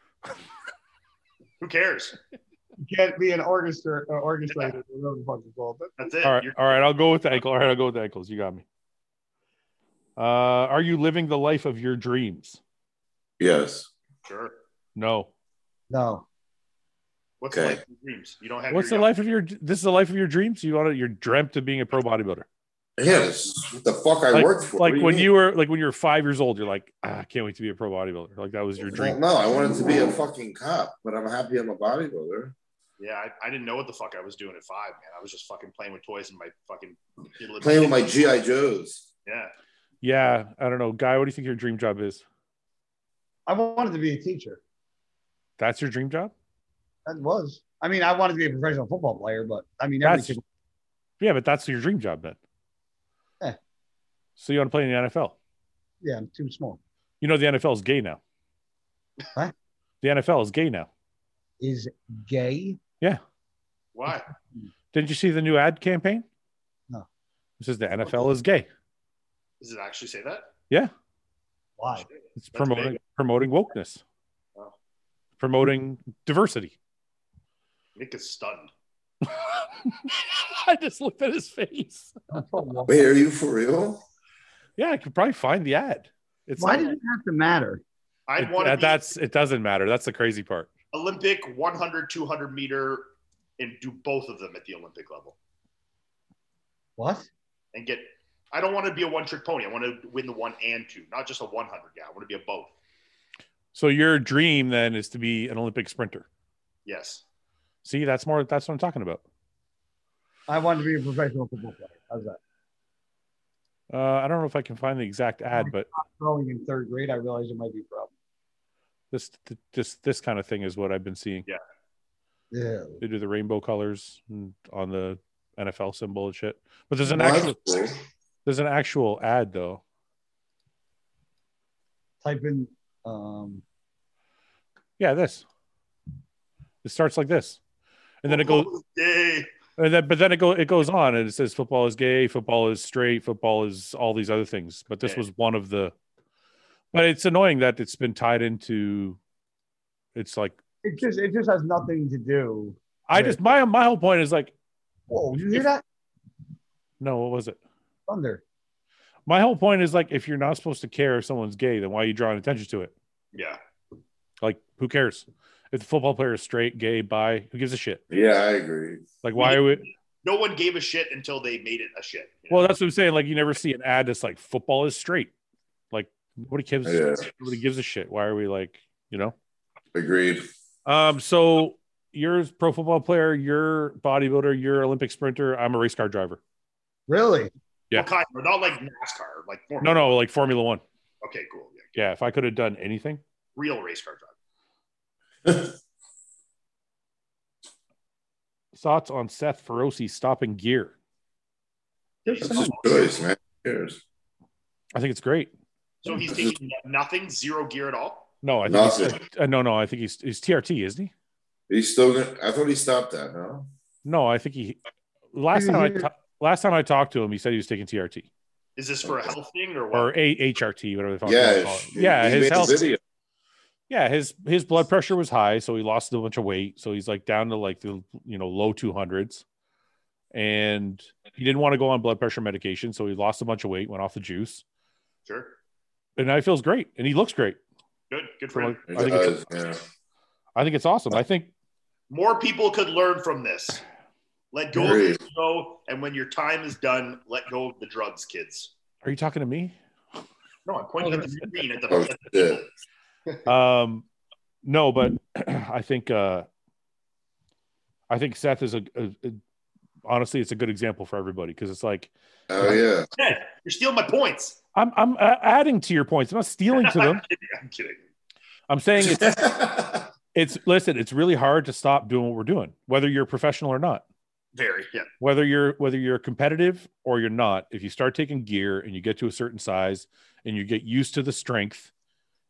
Who cares? You can't be an orchestra uh, orchestrator. Whatever the fuck it's called. That's it. All right, You're- all right. I'll go with the ankle. All right, I'll go with the ankles. You got me. Uh, are you living the life of your dreams? Yes. Sure. No. No. What's Okay. the life of your dreams? You don't have. What's the your life of your? This is the life of your dreams. You want to? You're dreamt of being a pro bodybuilder. Yes. What the fuck I Like, worked for? like What do when mean? you were like when you were five years old, you're like, ah, I can't wait to be a pro bodybuilder. Like that was your Well, dream. no, I wanted to be a fucking cop, but I'm happy I'm a bodybuilder. Yeah, I, I didn't know what the fuck I was doing at five, man. I was just fucking playing with toys in my fucking Playing with my G I Joes. Yeah. Yeah, I don't know, Guy. What do you think your dream job is? I wanted to be a teacher. That's your dream job? That was. I mean, I wanted to be a professional football player, but I mean, every That's kid, yeah, but that's your dream job then. Yeah. So you want to play in the N F L? yeah, I'm too small. You know the N F L is gay now. What? The N F L is gay now. Is gay? Yeah. Why? Didn't you see the new ad campaign? No. It says the N F L is gay. Does it actually say that? Yeah. Why? It's That's promoting big. promoting wokeness. Wow. Promoting diversity. Nick is stunned. I just looked at his face. Wait, are you for real? Yeah, I could probably find the ad. It's Why not- does it have to matter? I'd it- want to that- be that's it doesn't matter. That's the crazy part. Olympic one hundred, two hundred meter and do both of them at the Olympic level What? and get. I don't want to be a one trick pony. I want to win the one and two, not just a one hundred guy. I want to be a both. So your dream then is to be an Olympic sprinter. Yes. See, that's more that's what I'm talking about. I wanted to be a professional football player. How's that? Uh, I don't know if I can find the exact ad, but Growing in third grade, I realized it might be a problem. this this this kind of thing is what I've been seeing. Yeah. Yeah. They do the rainbow colors on the N F L symbol and shit. But there's an Well, actual that's cool. there's an actual ad though. Type in. Um, Yeah, this. It starts like this, and then it goes, Yay. and then but then it go it goes on, and it says football is gay, football is straight, football is all these other things. But this Yeah. was one of the. But it's annoying that it's been tied into. It's like it just it just has nothing to do. I Right. just my my whole point is like Whoa! Did you hear that? no, what was it? Thunder. My whole point is like if you're not supposed to care if someone's gay, then why are you drawing attention to it? Yeah. Like who cares if the football player is straight, gay, bi? Who gives a shit? Yeah, I agree. Like why are we? No one gave a shit until they made it a shit. you know? Well, that's what I'm saying. Like you never see an ad that's like football is straight. Like nobody gives Yeah. nobody gives a shit. Why are we like you know? Agreed. Um. So you're a pro football player. You're bodybuilder. You're Olympic sprinter. I'm a race car driver. Really? Yeah. What kind? Not like NASCAR, like No, no, like Formula One. Okay, cool. Yeah. Yeah. If I could have done anything. Real race car driver. Thoughts on Seth Feroce stopping gear? There's That's some, his choice, man. Who cares? I think it's great. So he's taking nothing, zero gear at all. No, I think Nothing. he's, uh, no, no. I think he's he's T R T, isn't he? He's still gonna. I thought he stopped that. No. No, I think he. Last time I ta- last time I talked to him, he said he was taking T R T Is this for a health thing or what? or a H R T, whatever the fuck Yeah. they call it. he- Yeah, he his made a health. video. Yeah, his his blood pressure was high, so he lost a bunch of weight. So he's like down to like the you know low two hundreds, and he didn't want to go on blood pressure medication, so he lost a bunch of weight, went off the juice, Sure. and now he feels great, and he looks great. Good. Good for So, him. like, He I think it's, does, yeah. I think it's awesome. I think More people could learn from this. Let go of Agreed. the show, and when your time is done, let go of the drugs, kids. Are you talking to me? No, I'm pointing at the screen at the, Oh, at the shit. Um, no, but I think uh, I think Seth is a, a, a honestly, it's a good example for everybody because it's like Oh yeah. Hey, you're stealing my points. I'm I'm uh, adding to your points. I'm not stealing to them. I'm kidding. I'm kidding. I'm saying it's it's listen. It's really hard to stop doing what we're doing, whether you're professional or not. Very, yeah. Whether you're whether you're competitive or you're not. If you start taking gear and you get to a certain size and you get used to the strength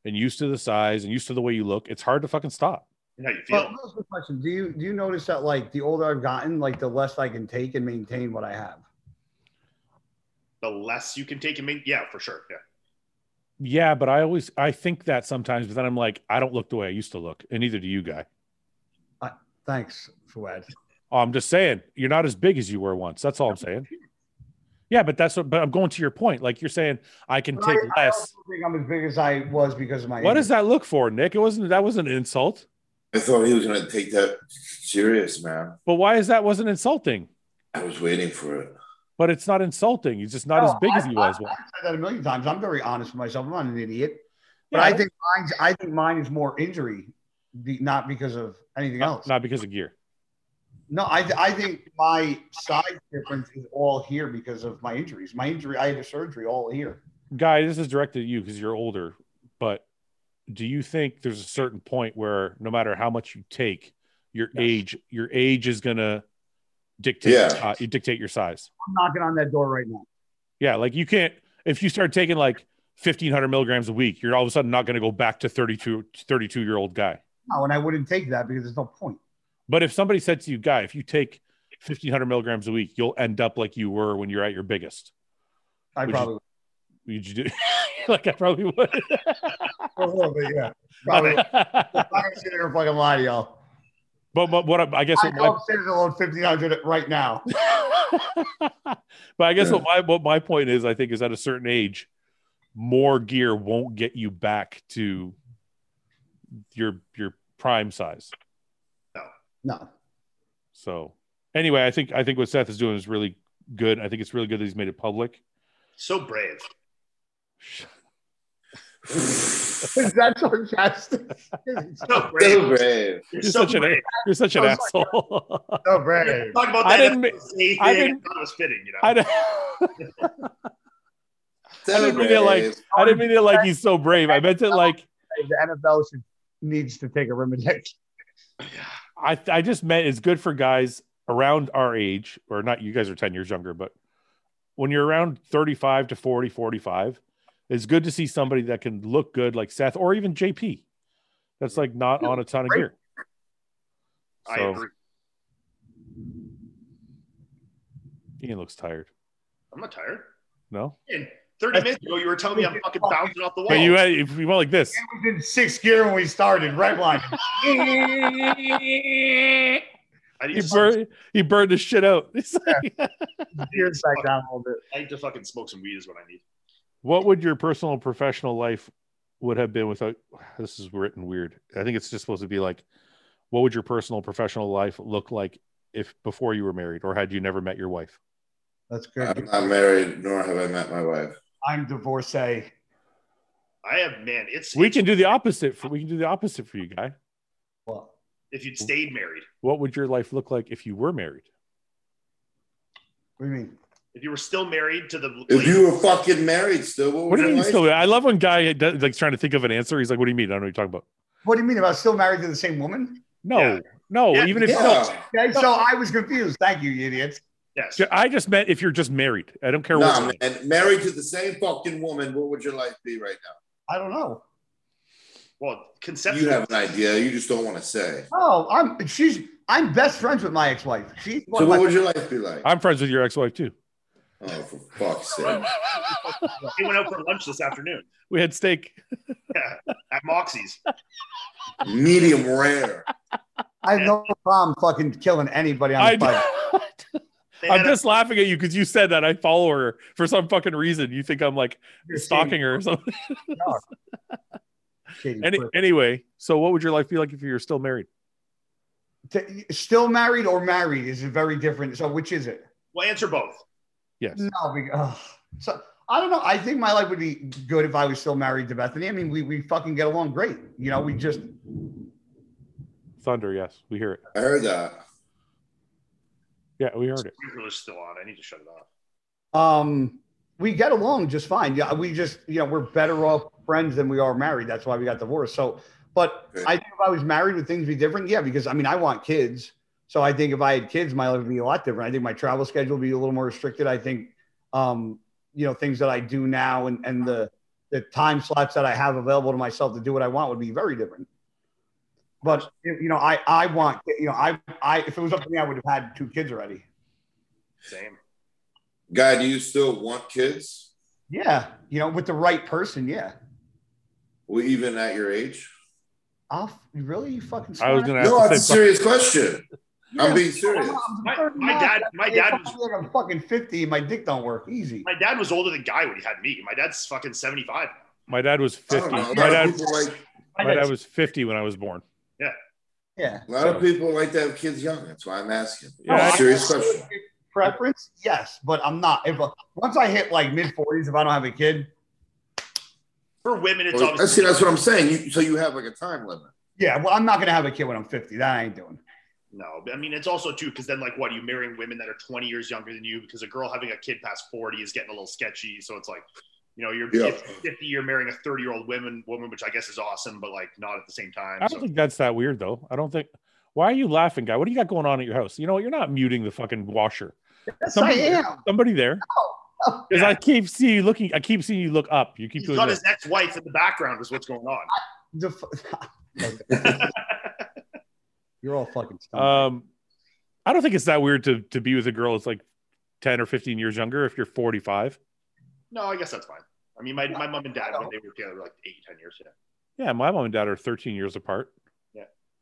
and used to the size and used to the way you look, it's hard to fucking stop. How you feel? Well, that's the question. Do you do you notice that like the older I've gotten, like the less I can take and maintain what I have? The less you can take and make, yeah, for sure. Yeah. Yeah, but I always I think that sometimes, but then I'm like, I don't look the way I used to look, and neither do you, guy. Uh, thanks, Fouad. Oh, I'm just saying, you're not as big as you were once. That's all I'm saying. Yeah, but that's what. But I'm going to your point. Like you're saying, I can But take I, I less. also think I'm as big as I was because of my. What injury. does that look for, Nick? It wasn't. That wasn't an insult. I thought he was going to take that serious, man. But why is that wasn't insulting? I was waiting for it. But it's not insulting. He's just not No, as big I, as he was. I, I've said that a million times. I'm very honest with myself. I'm not an idiot. But Yeah, I think mine's, I think mine is more injury, be, not because of anything not, else. not because of gear. No, I, I think my size difference is all here because of my injuries. My injury, I had a surgery all here. Guy, this is directed at you because you're older. But do you think there's a certain point where no matter how much you take, your Yes. age, your age is gonna dictate Yeah. uh, you dictate your size? I'm knocking on that door right now. Yeah, like you can't if you start taking like fifteen hundred milligrams a week, you're all of a sudden not going to go back to thirty-two, thirty-two year old guy. No, and I wouldn't take that because there's no point. But if somebody said to you, guy, if you take fifteen hundred milligrams a week, you'll end up like you were when you're at your biggest. I Would probably Would you do? Like I probably would. would. A little bit, yeah. Probably. I'm not gonna sit here and fucking lie to y'all. but, but what I, I guess I what go my, upstairs and load fifteen hundred right now. but I guess what my what my point is, I think, is at a certain age, more gear won't get you back to your your prime size. No. So anyway, I think I think what Seth is doing is really good. I think it's really good that he's made it public. So brave. Is that sarcastic? So brave. So brave. You're You're so such an brave. you're such an Oh, asshole. So brave. Talk about I that. didn't ma- thing. I I, didn't- thought it was fitting, you know. I don't, So I didn't mean it like brave. I didn't mean it like he's so brave. I meant it like The N F L should needs to take a Rimadex. I I just meant it's good for guys around our age, or not. You guys are ten years younger, but when you're around thirty-five to forty, forty-five, it's good to see somebody that can look good like Seth or even J P. That's like not on a ton of gear. I So agree. Ian looks tired. I'm not tired. No, And thirty minutes ago, you were telling me I'm fucking bouncing off the wall. but you had, if you went like this. We did sixth gear when we started. Red line. I need, He to, burned, he burned the shit out. It's like- Gear side down a little bit. I need to fucking smoke some weed is what I need. What would your personal and professional life would have been without? This is written weird. I think it's just supposed to be like, what would your personal and professional life look like if before you were married, or had you never met your wife? That's I'm good. not married, nor have I met my wife. I'm divorcee. I have, man, it's. We it's- can do the opposite for we can do the opposite for you, guy. Well, If you'd stayed married. What would your life look like if you were married? what do you mean? If you were still married to the. If you were fucking married still, what, What do you mean? life? Still, I love when guy does, like trying to think of an answer. He's like, "What do you mean? I don't know what you're talking about." What do you mean about still married to the same woman? No, Yeah. no. Yeah. Even if Yeah. no, Okay, so I was confused. Thank you, you idiots. Yes. I just meant if you're just married. I don't care Nah, what. man, married to the same fucking woman, what would your life be right now? I don't know. Well, conceptually. You have an idea, you just don't want to say. Oh, I'm she's I'm best friends with my ex-wife. She's one So of what my, would your life be like? I'm friends with your ex-wife too. Oh, for fuck's sake. He went out for lunch this afternoon. We had steak. Yeah. At Moxie's. Medium rare. I have no problem fucking killing anybody on I, the fight. They I'm had a- just laughing at you because you said that I follow her for some fucking reason. You think I'm like You're stalking her or something. Shady Any, prick. anyway, so what would your life be like if you were still married? T- Still married or married is very different. So which is it? Well, answer both. Yes. No, because, ugh. so I don't know. I think my life would be good if I was still married to Bethany. I mean, we we fucking get along great. You know, we just Thunder, yes. We hear it. I heard that. Yeah, we heard it. Sprinkler's still on. I need to shut it off. um we get along just fine. Yeah, we just you know we're better off friends than we are married. That's why we got divorced. So, but Okay. I think if I was married, would things be different? Yeah, because I mean, I want kids. So I think if I had kids, my life would be a lot different. I think my travel schedule would be a little more restricted. I think, um, you know, things that I do now and, and the the time slots that I have available to myself to do what I want would be very different. But you know, I I want you know I I if it was up to me, I would have had two kids already. Same. Guy, do you still want kids? Yeah, you know, with the right person, yeah. Well, even at your age? I'll really you fucking. I was going to ask. No, that's a serious question. Yeah, I'm being serious. My, my dad, my dad was like I'm fucking fifty. And my dick don't work easy. my dad was older than Guy when he had me. My dad's fucking seventy-five now. My dad was I don't fifty. know. A My lot dad, of people like my dad was fifty when I was born. Yeah. Yeah. a lot of people like to have kids young. That's why I'm asking. Yeah, I- serious question. Preference, yes, but I'm not. If once I hit like mid forties, if I don't have a kid, For women, it's Well, obviously see, that's what I'm saying. You, so you have like a time limit. yeah. Well, I'm not gonna have a kid when I'm fifty. That I ain't doing. no. But I mean, it's also too because then like what are you marrying women that are twenty years younger than you? Because a girl having a kid past forty is getting a little sketchy. So it's like, you know, you're Yeah. fifty, you're marrying a thirty year old woman, woman, which I guess is awesome, but like not at the same time. I So don't think that's that weird, though. I don't think. Why are you laughing, guy? What do you got going on at your house? You know what? You're not muting the fucking washer. Yes, Somebody, I am. somebody there. Oh, Because Yeah. I keep seeing you looking. I keep seeing you look up. You keep he's doing got this. his ex-wife in the background is what's going on. the f- You're all fucking stoned. Um, I don't think it's that weird to to be with a girl that's like ten or fifteen years younger. If you're forty-five, No, I guess that's fine. I mean, my, my mom and dad, when they were together, were like eight, ten years. Yeah. yeah, my mom and dad are thirteen years apart. Yeah.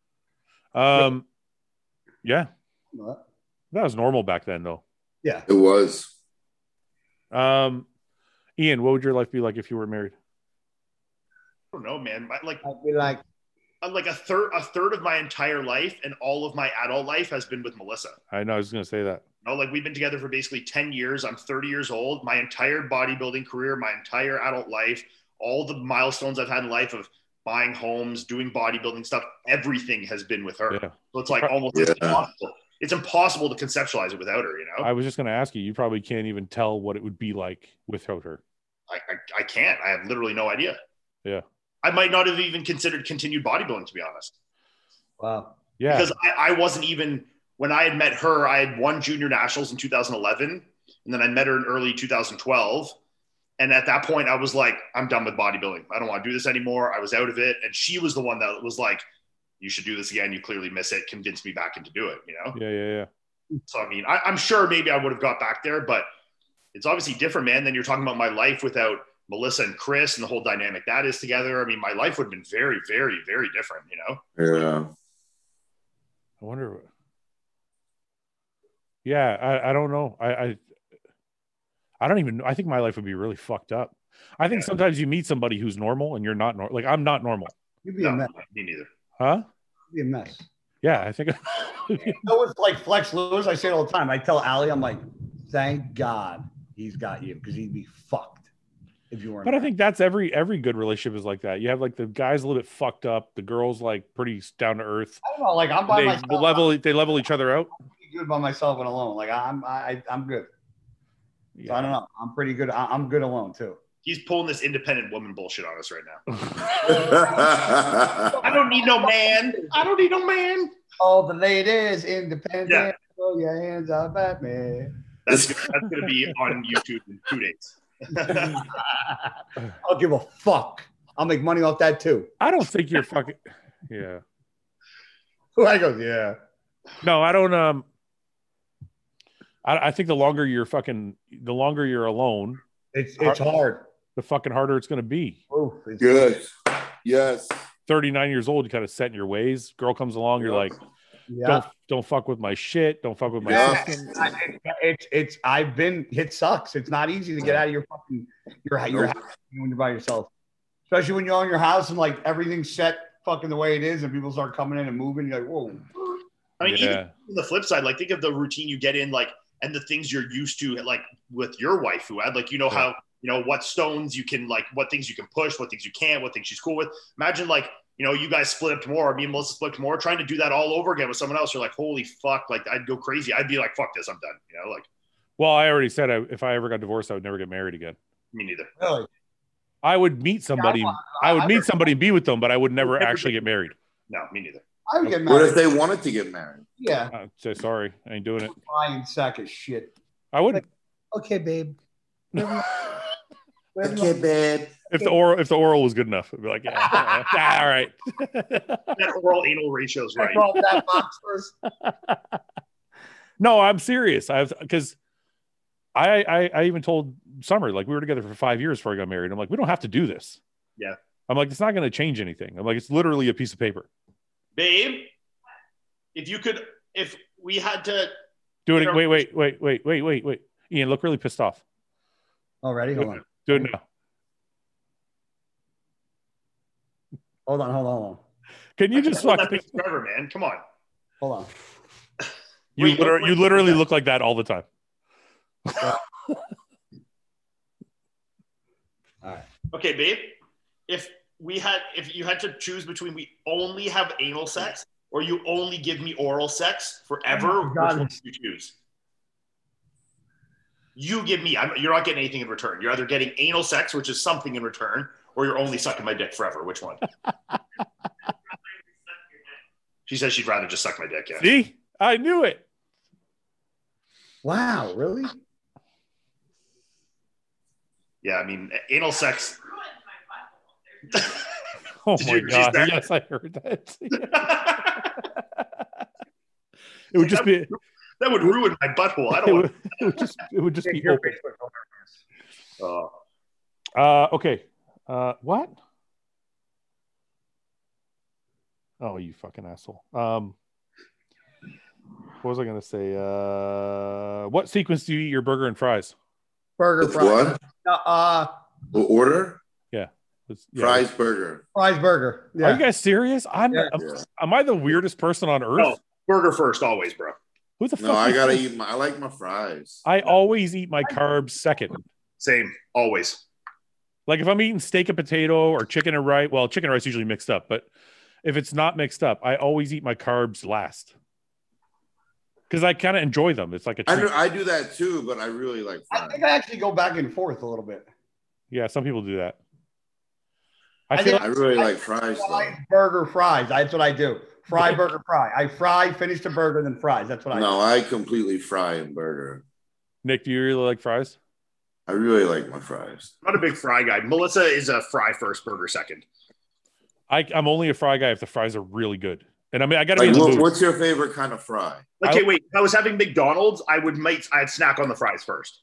Um, yeah, What? that was normal back then, though. Yeah. It was. Um, Ian, what would your life be like if you were married? I don't know, man. My, like, I'd be like, uh, like a third, a third of my entire life and all of my adult life has been with Melissa. I know I was going to say that. You know, like we've been together for basically ten years. I'm thirty years old. My entire bodybuilding career, my entire adult life, all the milestones I've had in life of buying homes, doing bodybuilding stuff, everything has been with her. Yeah. So it's like almost Yeah. impossible. It's impossible to conceptualize it without her, you know? I was just going to ask you. You probably can't even tell what it would be like without her. I, I, I can't. I have literally no idea. Yeah. I might not have even considered continued bodybuilding, to be honest. wow. Yeah. Because I, I wasn't even, when I had met her, I had won junior nationals in two thousand eleven. And then I met her in early two thousand twelve. And at that point, I was like, I'm done with bodybuilding. I don't want to do this anymore. I was out of it. And she was the one that was like, you should do this again. You clearly miss it. Convince me back into do it, you know? yeah. Yeah. Yeah. So, I mean, I, I'm sure maybe I would have got back there, but it's obviously different, man. Than you're talking about my life without Melissa and Chris and the whole dynamic that is together. I mean, my life would have been very, very, very different, you know? Yeah. I wonder. Yeah, I, I don't know. I, I I don't even. I think my life would be really fucked up. I think Yeah. sometimes you meet somebody who's normal and you're not normal. Like I'm not normal, You'd be a No, mess. me neither. huh? You'd be a mess. Yeah, I think. No, it's like Flex Lewis. I say it all the time. I tell Allie, I'm like, thank God he's got you because he'd be fucked if you weren't. But I there. think that's every every good relationship is like that. You have like the guy's a little bit fucked up, the girl's like pretty down to earth. I don't know. Like I'm by They myself. level they level each other out. I'm pretty good by myself and alone. Like I'm, I, I'm good. So I don't know. I'm pretty good. I, I'm good alone too. He's pulling this independent woman bullshit on us right now. yeah. I don't need no man. I don't need no man. All the ladies independent. Yeah. Throw your hands up at me. That's, that's going to be on YouTube in two days. I'll give a fuck. I'll make money off that too. I don't think you're fucking. Yeah. I goes, yeah. No, I don't. Um. I, I think the longer you're fucking, the longer you're alone, It's it's hard. the fucking harder it's going to be. Oof, it's Good. Yes. thirty-nine years old, you kind of set in your ways. Girl comes along, you're like, Yeah. don't don't fuck with my shit. Don't fuck with my Yeah. system. I- It's it's I've been it sucks. It's not easy to get out of your fucking your your house when you're by yourself, especially when you're on your house and like everything's set fucking the way it is, and people start coming in and moving. You're like, whoa. I mean, Yeah. even on the flip side, like think of the routine you get in, like, and the things you're used to, like with your wife, who had, like, you know, Yeah. how, you know, what stones you can, like, what things you can push, what things you can't, what things she's cool with. Imagine, like, you know, you guys split up tomorrow, me and Melissa split up tomorrow, trying to do that all over again with someone else. You're like, holy fuck, like, I'd go crazy. I'd be like, fuck this, I'm done. You know, like, Well, I already said I, if I ever got divorced, I would never get married again. me neither. Really? I would meet somebody. Yeah, I would I- meet somebody and be with them, but I would never actually get married. No, me neither. I would get What married. if they wanted to get married? Yeah. I'd say sorry, I ain't doing it. Flying sack of shit. I wouldn't. Okay, babe. Wherever you- wherever you Okay, want- babe. if the oral if the oral was good enough, I'd be like, yeah, yeah all right. That oral anal ratio is right. That box first. No, I'm serious. I have because I, I I even told Summer, like, we were together for five years before I got married. I'm like, we don't have to do this. Yeah. I'm like, it's not going to change anything. I'm like, it's literally a piece of paper. Babe, if you could, if we had to do it. Wait, wait, wait, wait, wait, wait, wait. Ian, look really pissed off. Already? Hold on. Do it now. Hold on, hold on, hold on. Can you just fuck forever, man? Come on. Hold on. You Wait, literally, wait, you literally wait. look like that all the time. All right. Okay, babe. If we had, if you had to choose between we only have anal sex or you only give me oral sex forever, Oh my God. which one do you choose? You give me. I'm, you're not getting anything in return. You're either getting anal sex, which is something in return, or you're only sucking my dick forever. Which one? She says she'd rather just suck my dick. Yeah. See, I knew it. Wow, really? Yeah, I mean, anal sex. Oh Did my you- god! that- Yes, I heard that. It would just be. That would ruin my butthole. I It don't would, want. it would just. It would just be Your open. Facebook. Uh, Uh, okay. Uh, what? Oh, you fucking asshole. Um, what was I gonna say? Uh, what sequence do you eat your burger and fries? Burger, With fries. what? Uh, uh, What order? It's- yeah. Fries burger. fries burger. Yeah. Are you guys serious? I'm. Yeah. am, Yeah. am I the weirdest person on earth? No. Burger first, always, bro. Who the fuck? No, I is gotta this? eat my. I like my fries. I always eat my carbs second. Same, always. Like if I'm eating steak and potato or chicken and rice, well, chicken and rice usually mixed up, but if it's not mixed up, I always eat my carbs last because I kind of enjoy them. It's like a I treat. do, I do that too, but I really like I fries. think I actually go back and forth a little bit. Yeah, some people do that. I, I feel think- I really like fries though. Fries, burger, fries. That's what I do. Fry, burger, fry. I fry, finish the burger, then fries. That's what I No, I completely fry and burger. Nick, do you really like fries? I really like my fries. I'm not a big fry guy. Melissa is a fry first, burger second. I, I'm only a fry guy if the fries are really good. And I mean, I got to Like, be in the what, mood. what's your favorite kind of fry? Okay, I- wait. If I was having McDonald's, I would might I'd snack on the fries first.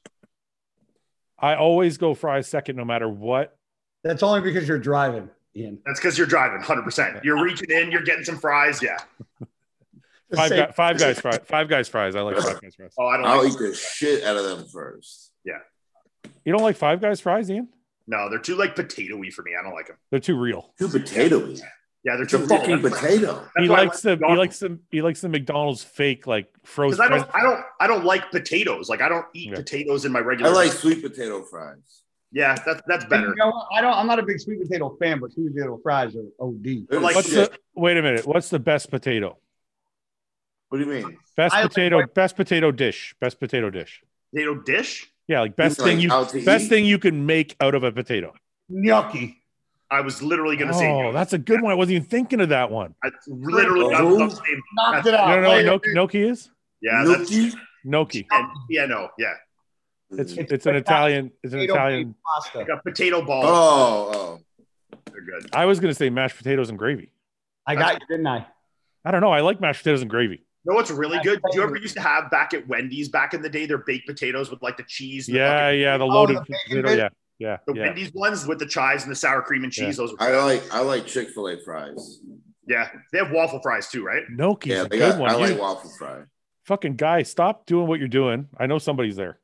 I always go fries second, no matter what. That's only because you're driving, Ian. That's because you're driving, one hundred percent. You're reaching in, you're getting some fries. Yeah. Five, Say- guy, five guys fries. Five guys fries. I like five guys fries. Oh, I don't I'll like eat the shit out of them first. You don't like five guys fries, Ian? No, they're too like potato-y for me. I don't like them. They're too real. Too potatoey. Yeah, they're It's a too fucking real. That's why- potato. that's He why I likes the like he McDonald's. likes the he likes the McDonald's fake like frozen. Because I don't, I don't, I don't like potatoes. Like I don't eat Yeah. potatoes in my I regular. like sweet potato fries. Yeah, that's that's And better. you know what? I don't. I'm not a big sweet potato fan, but sweet potato fries are O D. They're like What's shit. the wait a minute? What's the best potato? What do you mean? Best I like potato, white- best potato dish, best potato dish. Potato dish. Yeah, like best mean, like, thing you out to best eat? thing you can make out of a potato. Gnocchi. I was literally going to say. Oh, that's a good one. I wasn't even thinking of that one. I literally. I Who? was the same. Knocked That's- it out. You don't know what Later, gnocchi, dude. gnocchi is? Yeah, that's Gnocchi? Gnocchi. and, yeah, no, yeah. It's Mm. it's an Italian. It's an Potato Italian. based pasta. Like a potato ball. Oh, oh. They're good. I was gonna say mashed potatoes and gravy. I got you, didn't I? I don't know. I like mashed potatoes and gravy. You know what's really good? Did you ever used to have back at Wendy's back in the day their baked potatoes with like the cheese? And Yeah, the, yeah, the Oh, loaded the bacon potato. bit? Yeah, yeah, the yeah. Wendy's ones with the chives and the sour cream and cheese. Yeah. Those, are, I like I like Chick-fil-A fries. yeah, they have waffle fries too, right? Gnocchi's Yeah, a they good got, one. I You like waffle fry. fucking guy, stop doing what you're doing. I know somebody's there.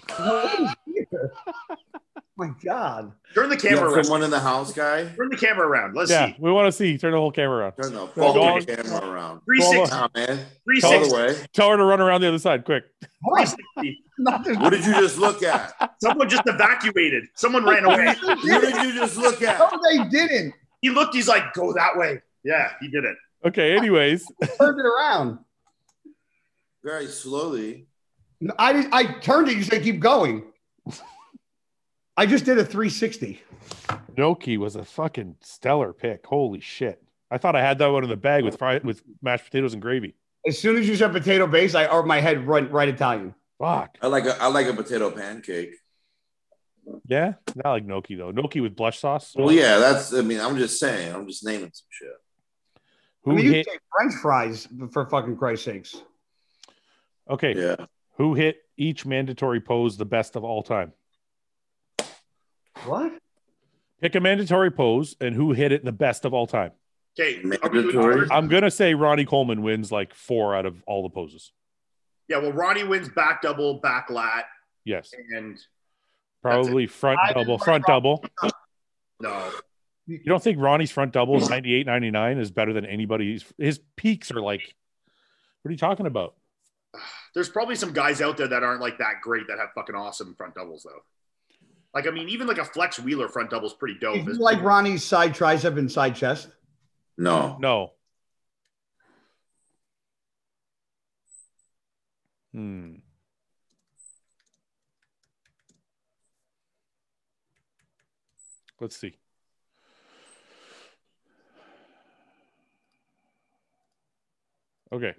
Oh my God. Turn the You camera got around. someone in the house, guy? Turn the camera around. Let's Yeah, see. we want to see. Turn the whole camera around. Turn the Go on. fucking camera around. three Go on. sixty. Nah, man. three All the sixty. way. Tell her to run around the other side, quick. three sixty. Nothing. What did you just look at? Someone just evacuated. Someone ran away. What did you just look at? No, they didn't. He looked. He's like, go that way. Yeah, he did it. Okay. Anyways, Turned it around. Very slowly. I did, I turned it. You said keep going. I just did a three sixty. gnocchi was a fucking stellar pick. Holy shit! I thought I had that one in the bag with fry with mashed potatoes and gravy. As soon as you said potato base, I or my head right, right Italian. Fuck. I like a I like a potato pancake. Yeah, not like gnocchi though. Gnocchi with blush sauce. Well, yeah, that's. I mean, I'm just saying. I'm just naming some shit. Who I mean, you hit? take French fries for fucking Christ's sakes. Okay. Yeah. Who hit each mandatory pose the best of all time? What? Pick a mandatory pose and who hit it the best of all time. Okay, Mandatory. I'm gonna say Ronnie Coleman wins like four out of all the poses. Yeah, well, Ronnie wins back double, back lat, Yes, and probably front I double, just front like double. no. You don't think Ronnie's front double ninety-eight, ninety-nine is better than anybody's? His peaks are like, what are you talking about? There's probably some guys out there that aren't like that great that have fucking awesome front doubles though. Like, I mean, even like a Flex Wheeler front double is pretty dope. Did you like Ronnie's side tricep and side chest? No. No. Hmm. Let's see. Okay.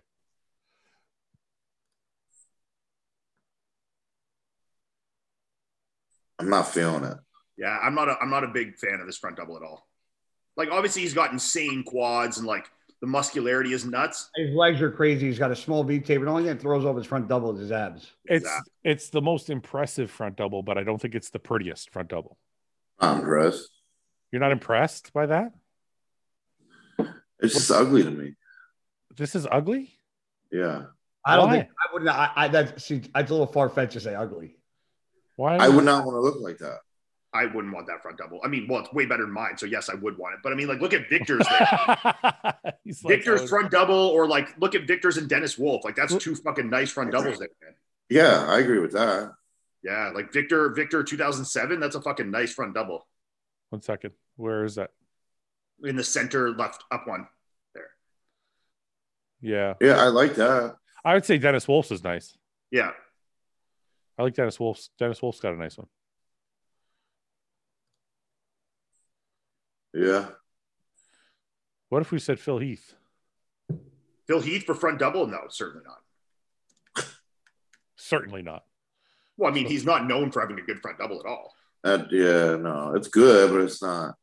I'm not feeling it. Yeah, I'm not a I'm not a big fan of this front double at all. Like, obviously he's got insane quads and like the muscularity is nuts. His legs are crazy. He's got a small V tape, and the only thing that throws off his front double is his abs. It's Exactly. it's the most impressive front double, but I don't think it's the prettiest front double. I'm impressed. You're not impressed by that? It's just ugly to me. This is ugly? Yeah. I don't Why? think I wouldn't. I, I that see, it's a little far fetched to say ugly. Why? I would not want to look like that. I wouldn't want that front double. I mean, well, it's way better than mine, so yes, I would want it. But I mean, like, look at Victor's there. He's like, Victor's oh, front double, or like look at Victor's and Dennis Wolf. Like, that's two fucking nice front doubles there, man. Yeah, I agree with that. Yeah, like Victor, Victor two thousand seven, that's a fucking nice front double. One second. Where is that? In the center left up one there. Yeah. Yeah, I like that. I would say Dennis Wolf's is nice. Yeah. I like Dennis Wolf's. Dennis Wolf's got a nice one. Yeah. What if we said Phil Heath? Phil Heath for front double? No, certainly not. Certainly not. Well, I mean, he's not known for having a good front double at all. That, yeah, no, it's good, but it's not.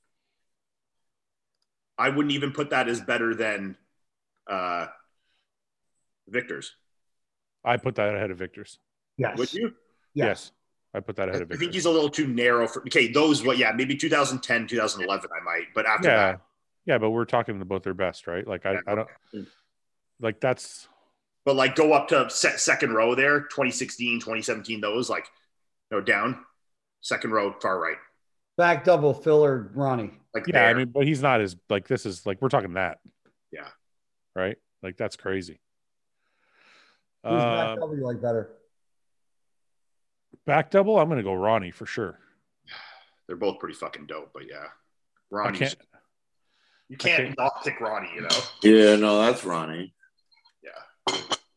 I wouldn't even put that as better than uh, Victor's. I put that ahead of Victor's. Yes. Would you? Yes. Yes. I put that ahead of I Victor's. think he's a little too narrow for. Okay, those. What? Yeah, maybe two thousand ten, two thousand eleven. I might, but after yeah. that, Yeah, but we're talking about their best, right? Like I, I don't like that's but like go up to set second row there, twenty sixteen, twenty seventeen. Those like, you know, down second row, far right. Back double, Phil or Ronnie. Like yeah, there. I mean, but he's not as like this is like we're talking that. Yeah. Right? Like that's crazy. Who's back Um, double you like better? back double, I'm gonna go Ronnie for sure. They're both pretty fucking dope, but yeah, I Ronnie's. can't You can't can't- not pick Ronnie, you know. Yeah, no, that's Ronnie. Yeah.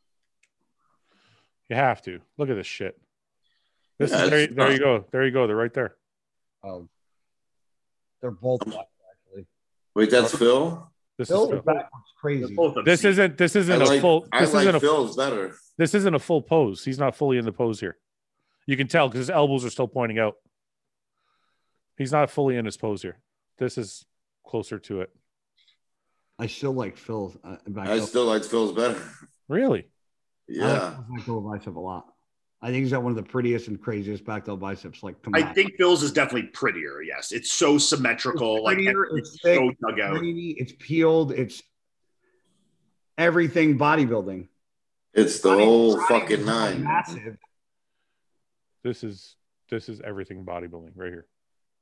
you have to. Look at this shit. This Yeah, is there, it's there you not- go. There you go. They're right there. Oh, they're both black, actually. Wait, that's Phil? This Phil is Phil. back was They're crazy. both This obscene. isn't this I isn't a like, full I this like isn't a Phil's better. this isn't a full pose. He's not fully in the pose here. You can tell because his elbows are still pointing out. He's not fully in his pose here. This is closer to it. I still like Phil's uh, back I double. still like Phil's better. Really? I Yeah. like Phil's back double bicep a lot. I think he's got one of the prettiest and craziest back double biceps. Like, come I on. think Phil's is definitely prettier. Yes, it's so symmetrical. It's like prettier, it's it's thick, so dug out. Grainy, it's peeled. It's everything bodybuilding. It's the Ronnie- whole Ronnie fucking was nine. Massive. This is this is everything bodybuilding right here.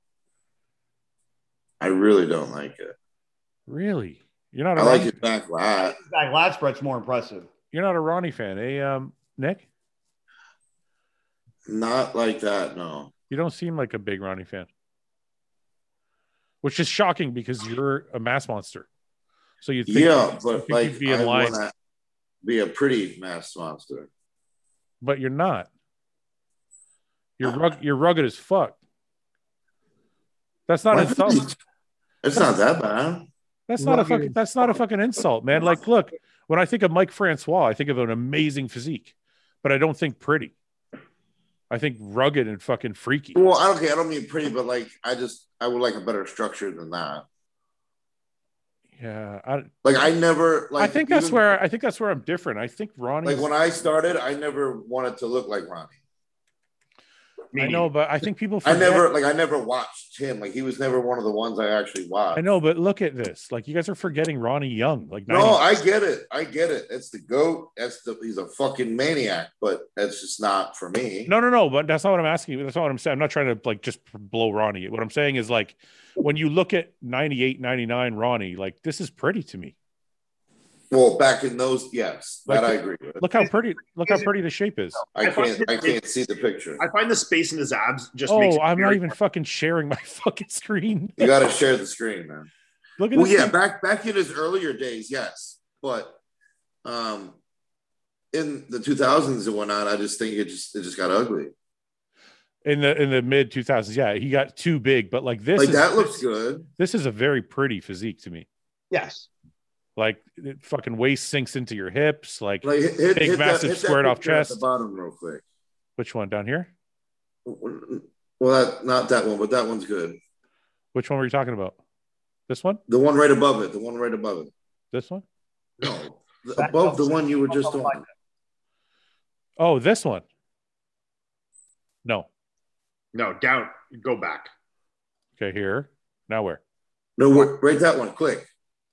I really don't like it. Really? You're not a I like Ronnie, his back lat. His back lat spread's more impressive. you're not a Ronnie fan, eh, um, Nick? Not like that, no. You don't seem like a big Ronnie fan. Which is shocking because you're a mass monster. So you'd think, Yeah, you'd but think like you'd be in I line, want to be a pretty mass monster. but you're not. You're rug, you're rugged as fuck. That's not Why- insult. It's not that bad. That's not a Rugged fucking as that's not a fucking insult, man. Like, look, when I think of Mike Francois, I think of an amazing physique, but I don't think pretty. I think rugged and fucking freaky. Well, I don't care. I don't mean pretty, but like I just I would like a better structure than that. Yeah, I, like I never like. I think that's even, where I think that's where I'm different. I think Ronnie. Like when I started, I never wanted to look like Ronnie. I know, but I think people forget. I never like I never watched him. Like he was never one of the ones I actually watched. I know, but look at this. Like you guys are forgetting Ronnie Young. Like no, I get it. I get it. It's the GOAT. That's the he's a fucking maniac, but that's just not for me. No, no, no. But that's not what I'm asking you. That's not what I'm saying. I'm not trying to like just blow Ronnie. What I'm saying is like when you look at ninety-eight, ninety-nine Ronnie, like this is pretty to me. Well, back in those, yes, like, that I agree with. Look how pretty, look how pretty the shape is. I can't, I can't see the picture. I find the space in his abs just. Oh, makes I'm not even fucking sharing my fucking screen. You got to share the screen, man. Look at well, this yeah, thing. back back in his earlier days, yes, but um, in the two thousands and whatnot, I just think it just it just got ugly. In the in the mid two thousands, yeah, he got too big, but like this, like is, that looks this, good. This is a very pretty physique to me. Yes. Like it fucking waist sinks into your hips, like, like hit, hit, big, hit massive, that, squared off chest. At the bottom, real quick. Which one down here? Well, that, not that one, but that one's good. Which one were you talking about? This one? The one right above it. The one right above it. This one? No, the, above the one you were just on. Oh, this one. No. No, down. Go back. Okay, here. Now where? No, right that one. Click.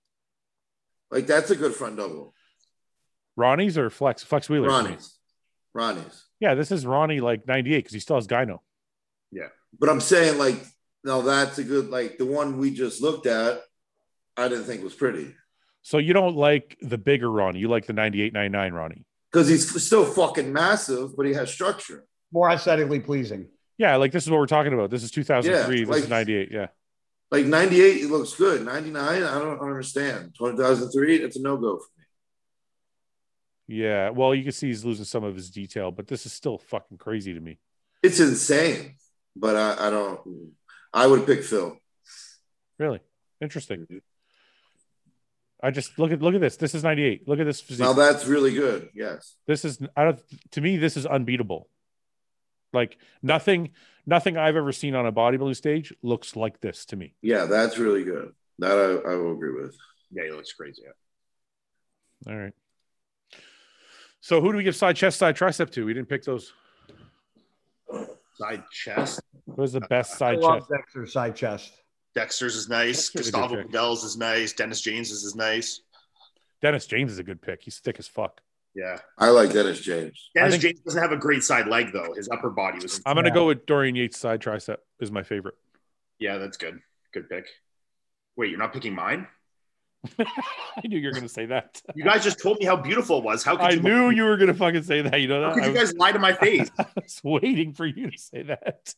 Like that's a good front double. Ronnie's or Flex? Flex Wheeler. Ronnie's. Ronnie's. Yeah, this is Ronnie like ninety-eight because he still has gyno. Yeah. But I'm saying like, no, that's a good, like the one we just looked at, I didn't think was pretty. So you don't like the bigger Ronnie. You like the ninety-eight, ninety-nine Ronnie. Because he's still fucking massive, but he has structure. More aesthetically pleasing. Yeah, like this is what we're talking about. This is two thousand three. Yeah, this like, is ninety-eight. Yeah. Like ninety-eight, it looks good. ninety-nine, I don't understand. two thousand three, it's a no-go for me. Yeah, well, you can see he's losing some of his detail, but this is still fucking crazy to me. It's insane, but I, I don't. I would pick Phil. Really interesting. I just look at look at this. This is ninety-eight. Look at this physique. Now that's really good. Yes. This is I don't. To me, this is unbeatable. Like nothing, nothing I've ever seen on a bodybuilding stage looks like this to me. Yeah, that's really good. That I, I will agree with. Yeah, he looks crazy. Yeah. All right. So who do we give side chest, side tricep to? We didn't pick those. Side chest. What was the best side I love chest? Dexter's side chest. Dexter's is nice. Dexter's a good Gustavo pick. Godel's is nice. Dennis James's is nice. Dennis James is a good pick. He's thick as fuck. Yeah. I like Dennis James. Dennis think- James doesn't have a great side leg though. His upper body was. I'm gonna Yeah. go with Dorian Yates side tricep is my favorite. Yeah, that's good. Good pick. Wait, you're not picking mine? I knew you were gonna say that. You guys just told me how beautiful it was. How could I you? knew you were gonna fucking say that. You know How that. could I you was, guys lie to my face? I was waiting for you to say that.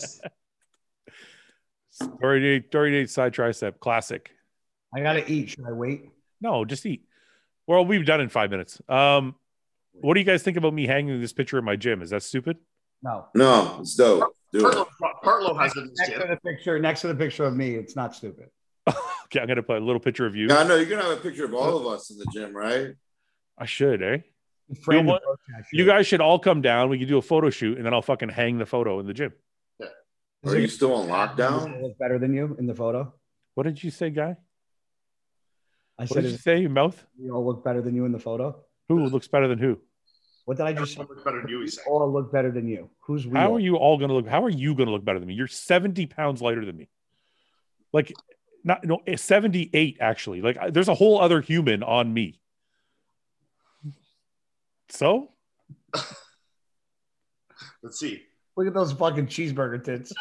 Dorian Yates, Dorian Yates side tricep, classic. I gotta eat. Should I wait? No, just eat. Well, we've done in five minutes. Um, what do you guys think about me hanging this picture in my gym? Is that stupid? No. No, it's dope. Do it. Partlow, Partlow has it in his Next to gym. the picture, next to the picture of me, it's not stupid. Okay, I'm gonna put a little picture of you. Yeah, I know you're gonna have a picture of all of us in the gym, right? I should, eh? Frame what? the book, actually. You guys should all come down. We can do a photo shoot, and then I'll fucking hang the photo in the gym. Are you still on Does lockdown? it look better than you in the photo? What did you say, guy? I What said, did you does say? Mouth? we all look better than you in the photo? Who looks better than who? What did I just say? Everyone looks better than you, he said. All look better than you. Who's we? How all? are you all gonna look? How are you gonna look better than me? You're seventy pounds lighter than me. Like, not no seventy-eight actually. Like, I- there's a whole other human on me. So Let's see. Look at those fucking cheeseburger tits.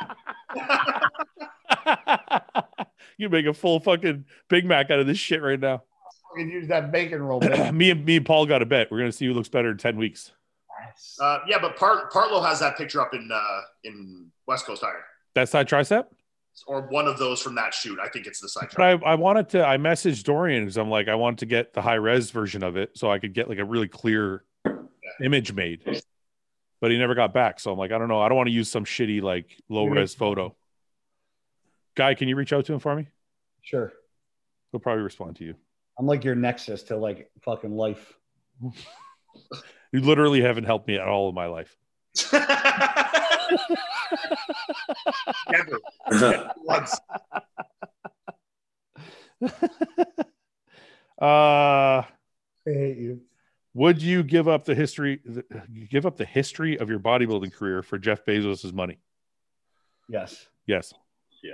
you make a full fucking Big Mac out of this shit right now. I can use that bacon roll. Bit. me and me and Paul got a bet. We're gonna see who looks better in ten weeks. Uh, yeah, but Part, Partlow has that picture up in uh, in West Coast Iron. That side tricep. Or one of those from that shoot. I think it's the side But I, I wanted to. I messaged Dorian because I'm like, I wanted to get the high res version of it so I could get like a really clear image made. But he never got back, so I'm like, I don't know. I don't want to use some shitty like low res photo. Guy, can you reach out to him for me? Sure. He'll probably respond to you. I'm like your nexus to like fucking life. You literally haven't helped me at all in my life. Never. Never once. uh, I hate you. would you give up the history, the, give up the history of your bodybuilding career for Jeff Bezos' money? Yes. Yes. Yeah.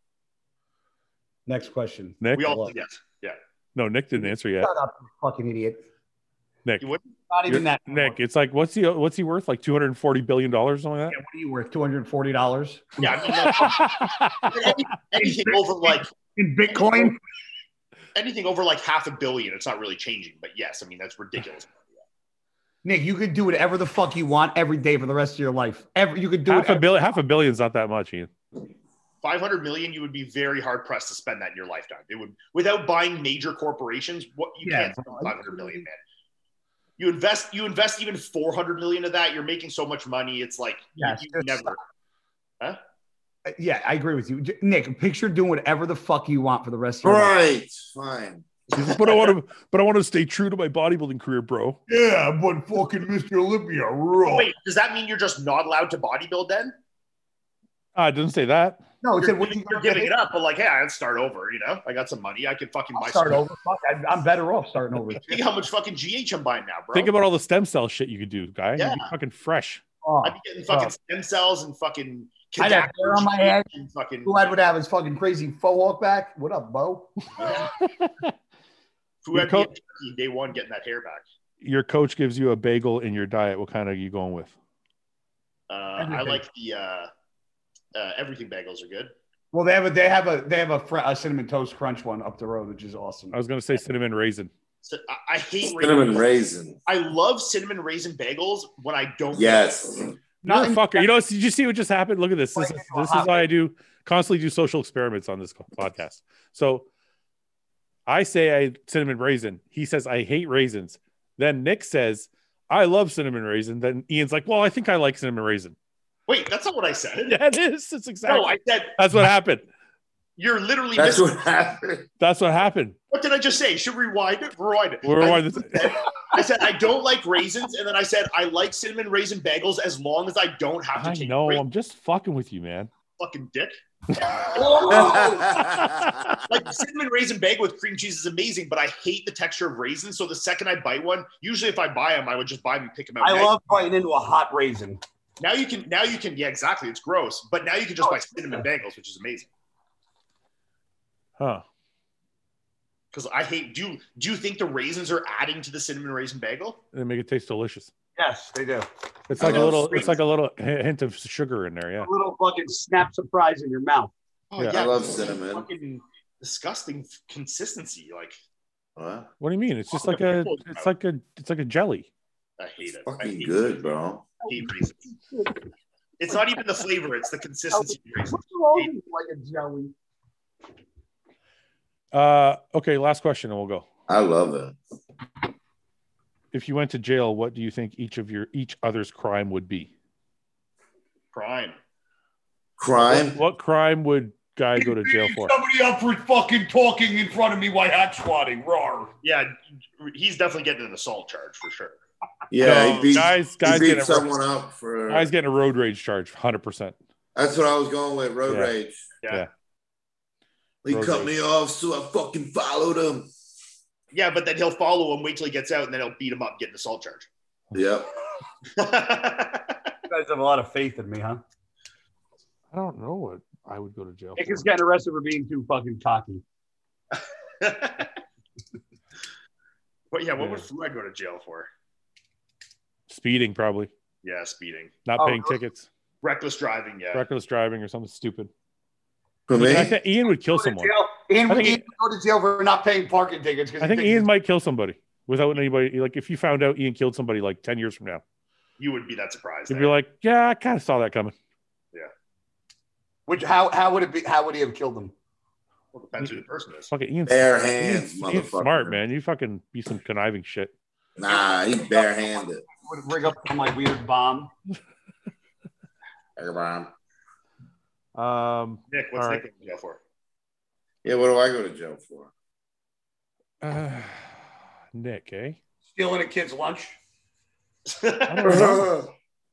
Next question. Nick? We all yes. Yeah. No, Nick didn't answer yet. Shut up, you fucking idiot. Nick, You wouldn't? Not even that. Nick, it's like what's he what's he worth? Like two hundred and forty billion dollars, something like Yeah, what are you worth? Two hundred and forty dollars Yeah, I mean, like, any- anything over like in Bitcoin. anything over like half a billion, it's not really changing. But yes, I mean that's ridiculous. Nick, you could do whatever the fuck you want every day for the rest of your life. Every you could do half it a every- billion. Half a billion's not that much, Ian. Five hundred million, you would be very hard pressed to spend that in your lifetime. It would without buying major corporations. What you Yeah, can't spend five hundred million, man. You invest, you invest even four hundred million of that. You're making so much money. It's like Yes, you, you that's- never. Huh? Yeah, I agree with you, J- Nick. Picture doing whatever the fuck you want for the rest of your life. Right, fine. But I want to, but I want to stay true to my bodybuilding career, bro. Yeah, but fucking Mister Olympia, raw. Wait, does that mean you're just not allowed to bodybuild then? Ah, it doesn't say that. No, it You're, said what giving, you you're giving it up, but like, hey, I'd start over. You know, I got some money. I could fucking buy. I'll start some. over. Fuck, I, I'm better off starting over. Think how much fucking G H I'm buying now, bro. Think about all the stem cell shit you could do, guy. You'd Yeah. be fucking fresh. Oh, I'd be getting fucking oh. stem cells and fucking. I'd have hair on my head. and fucking. Who I would have his fucking crazy faux walk back. What up, Bo? Who had Your me at day one getting that hair back? Your coach gives you a bagel in your diet. What kind are you going with? Uh, I Everything. like the uh, uh, everything bagels are good. Well, they have a they have a they have a, fr- a cinnamon toast crunch one up the road, which is awesome. I was going to say cinnamon raisin. So I, I hate Cinnamon raisin. raisin. I love cinnamon raisin bagels when I don't. Yes. You're Not a in- fucker. You know, did you see what just happened? Look at this. This, is, this is why I do constantly do social experiments on this podcast. So I say I cinnamon raisin. He says I hate raisins. Then Nick says I love cinnamon raisin. Then Ian's like, well, I think I like cinnamon raisin. Wait, that's not what I said. Yeah, it is. It's exactly. No, I said That's what happened. you're literally That's missing. what happened. That's what happened. What did I just say? Should we rewind it? Rewind it. We'll rewind I, this. said, I said I don't like raisins, and then I said I like cinnamon raisin bagels as long as I don't have to I take. know. Ra- I'm just fucking with you, man. fucking dick. That's Like cinnamon raisin bagel with cream cheese is amazing, but I hate the texture of raisins. So the second I bite one, usually if I buy them, I would just buy them and pick them out. I now, love biting into a hot raisin. now you can. Now you can. Yeah, exactly. It's gross, but now you can just Oh, buy it's cinnamon bagels, which is amazing. Huh. Because I hate. Do you do you think the raisins are adding to the cinnamon raisin bagel? They make it taste delicious. Yes, they do. It's I like a love little. sweet. It's like a little hint of sugar in there. Yeah. A little fucking snap surprise in your mouth. Oh Yeah. yeah, I love it's cinnamon. Fucking disgusting consistency. Like What? What do you mean? It's just Oh, like the a. pickles, It's bro. like a. It's like a jelly. I hate it. I Fucking hate good, bro. hate raisins. It's not even the flavor; it's the consistency of raisins. What's wrong with like a jelly? Uh. Okay. Last question, and we'll go. I love it. If you went to jail, what do you think each of your each other's crime would be? Crime. Crime. What, what crime would guy go to jail for? Somebody up for fucking talking in front of me while hot squatting. Roar. Yeah, he's definitely getting an assault charge for sure. Yeah, No, he beat, guys- guys he beat getting a- someone up for. Guy's getting a road rage charge, hundred percent. That's what I was going with. Road Yeah. rage. Yeah. Yeah. He Road cut rage. me off, so I fucking followed him. Yeah, but then he'll follow him, wait till he gets out, and then he'll beat him up, get an assault charge. Yep. You guys have a lot of faith in me, huh? I don't know what I would go to jail Nick for. is getting arrested for being too fucking cocky. But yeah, what Yeah. would Fluid go to jail for? Speeding, probably. Yeah, speeding. Not Oh, paying really? tickets. Reckless driving, yeah. Reckless driving or something stupid. For me, I think Ian would kill Go to someone. jail. Ian I would think Ian would go to jail for not paying parking tickets. I think Ian might kill somebody without anybody. Like, if you found out Ian killed somebody like ten years from now, You would be that surprised. you'd there. be like, yeah, I kind of saw that coming. Which how how would it be? How would he have killed him? Well, depends who the person is. Fucking Ian's, bare Ian's, hands, Ian's motherfucker. smart, man. You fucking be some conniving shit. Nah, he barehanded. Would rig up some like weird bomb. Hey, Brian. Um, Nick, what's All Nick right. going to jail for? Yeah, what do I go to jail for? uh, Nick, eh? Stealing a kid's lunch. I don't know.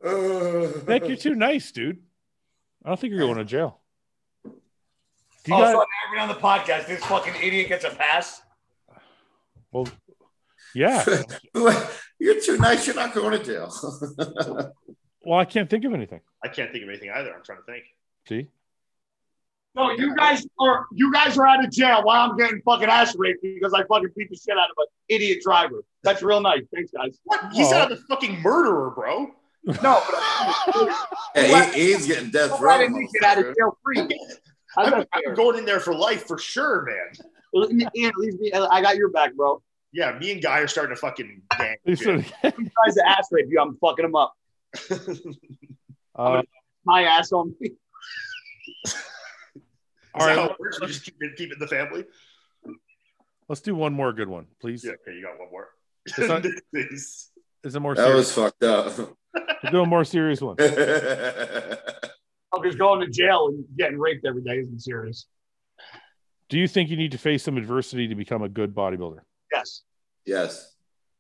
Nick, you're too nice, dude. I don't think you're going to jail. Do you oh, got... so everyone on the podcast, this fucking idiot gets a pass? Well, yeah. You're too nice. You're not going to jail. Well, I can't think of anything. I can't think of anything either. I'm trying to think. See? No, you guys are you guys are out of jail while I'm getting fucking ass raped because I fucking beat the shit out of an idiot driver. That's real nice. Thanks, guys. What? He's Oh. not the fucking murderer, bro. No, but Yeah, he, he's getting death row. I didn't get out of jail free. I'm, I'm going in there for life for sure, man. Ian, leave me. I got your back, bro. Yeah, me and Guy are starting to fucking gang. He said- If he tries to ass rape you, I'm fucking him up. uh, My ass on me. Is All that right. how it works? We just keep it, keep it in the family? Let's do one more good one, please. Yeah, okay, you got one more. It's not- This- Is it more That serious? was fucked up. We'll do a more serious one. I'm just going to jail and getting raped every day isn't serious. Do you think you need to face some adversity to become a good bodybuilder? Yes. Yes.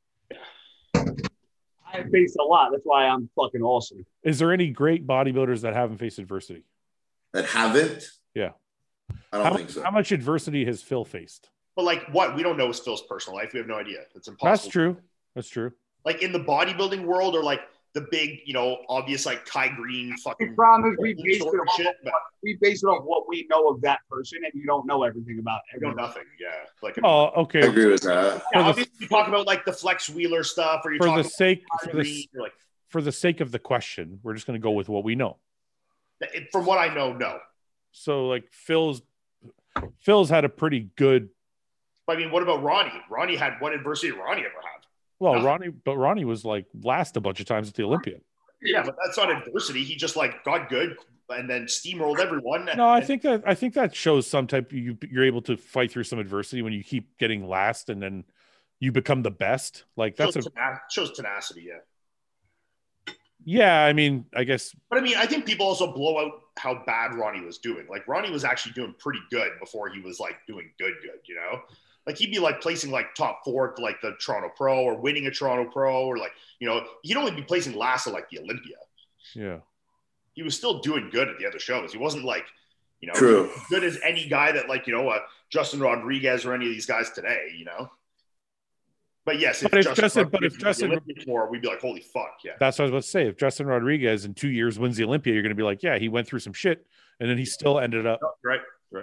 I have faced a lot. That's why I'm fucking awesome. Is there any great bodybuilders that haven't faced adversity? That haven't? Yeah. I don't How, think so. how much adversity has Phil faced? But like what? We don't know his Phil's personal life. We have no idea. It's impossible. That's true. That's true. Like in the bodybuilding world, or like the big, you know, obvious like Kai Green The fucking problem is we base, it sort of off shit, but we base it off what we know of that person, and you don't know everything about I know everyone. nothing. Yeah. Like Oh, I okay. agree with that. yeah, for the- obviously you talk about like the Flex Wheeler stuff, or you For talk the about sake Kai for the, Green, or like for the sake of the question, we're just going to go with what we know. it, from what I know, no. So, like Phil's, Phil's had a pretty good. But I mean, what about Ronnie? Ronnie had what adversity did Ronnie ever have? Well, Nothing. Ronnie, but Ronnie was like last a bunch of times at the Olympia. Yeah, but that's not adversity. He just like got good and then steamrolled everyone. No, I think that I think that shows some type. You you're able to fight through some adversity when you keep getting last, and then you become the best. Like that's shows, a tena- shows tenacity. Yeah. yeah. I mean, I guess But I mean, I think people also blow out how bad Ronnie was doing. Like Ronnie was actually doing pretty good before he was like doing good, good, you know? Like he'd be like placing like top four at like the Toronto Pro or winning a Toronto Pro, or like, you know, he'd only be placing last at like the Olympia. yeah. He was still doing good at the other shows. He wasn't like, you know, True. as good as any guy that like, you know, uh, Justin Rodriguez or any of these guys today, you know? But yes, if, But if Justin, Justin- but if Rodriguez wins the Justin- Olympic more, we'd be like, holy fuck, yeah. That's what I was about to say. If Justin Rodriguez in two years wins the Olympia, you're going to be like, yeah, he went through some shit, and then he still ended up. Right.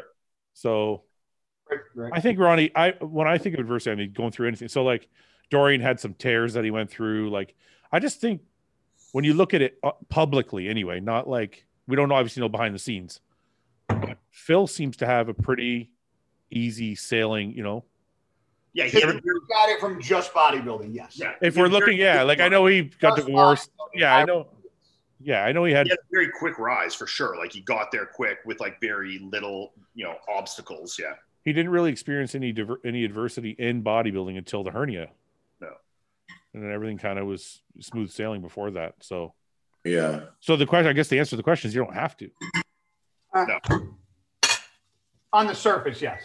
So Right, right. I think Ronnie, I when I think of adversity, I mean going through anything. So like Dorian had some tears that he went through. Like I just think when you look at it uh, publicly, anyway, not like we don't obviously know behind the scenes. But Phil seems to have a pretty easy sailing. You know, Yeah, he had a You got it from just bodybuilding, yes. Yeah. if we're looking, yeah, like I know he got Just divorced. bodybuilding. Yeah, I know. Yeah, I know he had. He had a very quick rise for sure. Like he got there quick with like very little, you know, obstacles. Yeah. He didn't really experience any diver- any adversity in bodybuilding until the hernia. No. And then everything kind of was smooth sailing before that. So, Yeah. so the question, I guess, the answer to the question is you don't have to. On the surface, yes.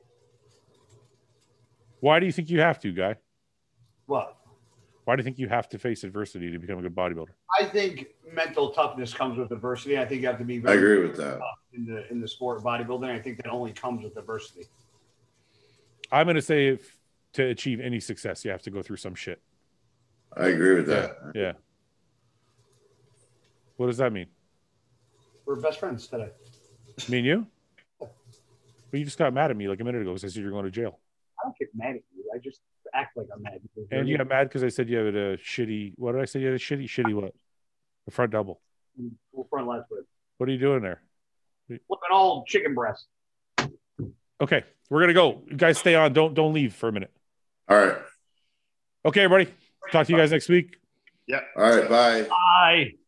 Why do you think you have to, Guy? What? Why do you think you have to face adversity to become a good bodybuilder? I think mental toughness comes with adversity. I think you have to be I very agree with that. tough in the in the sport of bodybuilding. I think that only comes with adversity. I'm going to say if to achieve any success, you have to go through some shit. I agree with Yeah. that. Yeah. What does that mean? We're best friends today. Me and you? But you just got mad at me like a minute ago because I said you're going to jail. I don't get mad at you. I just act like I'm mad. Because And you got mad because I said you had a shitty, what did I say? You had a shitty, shitty what? A front double. We're front left with What are you doing there? flipping all chicken breast. Okay, we're gonna go. You guys stay on. Don't don't leave for a minute. All right. Okay, everybody. Talk to you guys next week. Yeah. All right. Bye. Bye.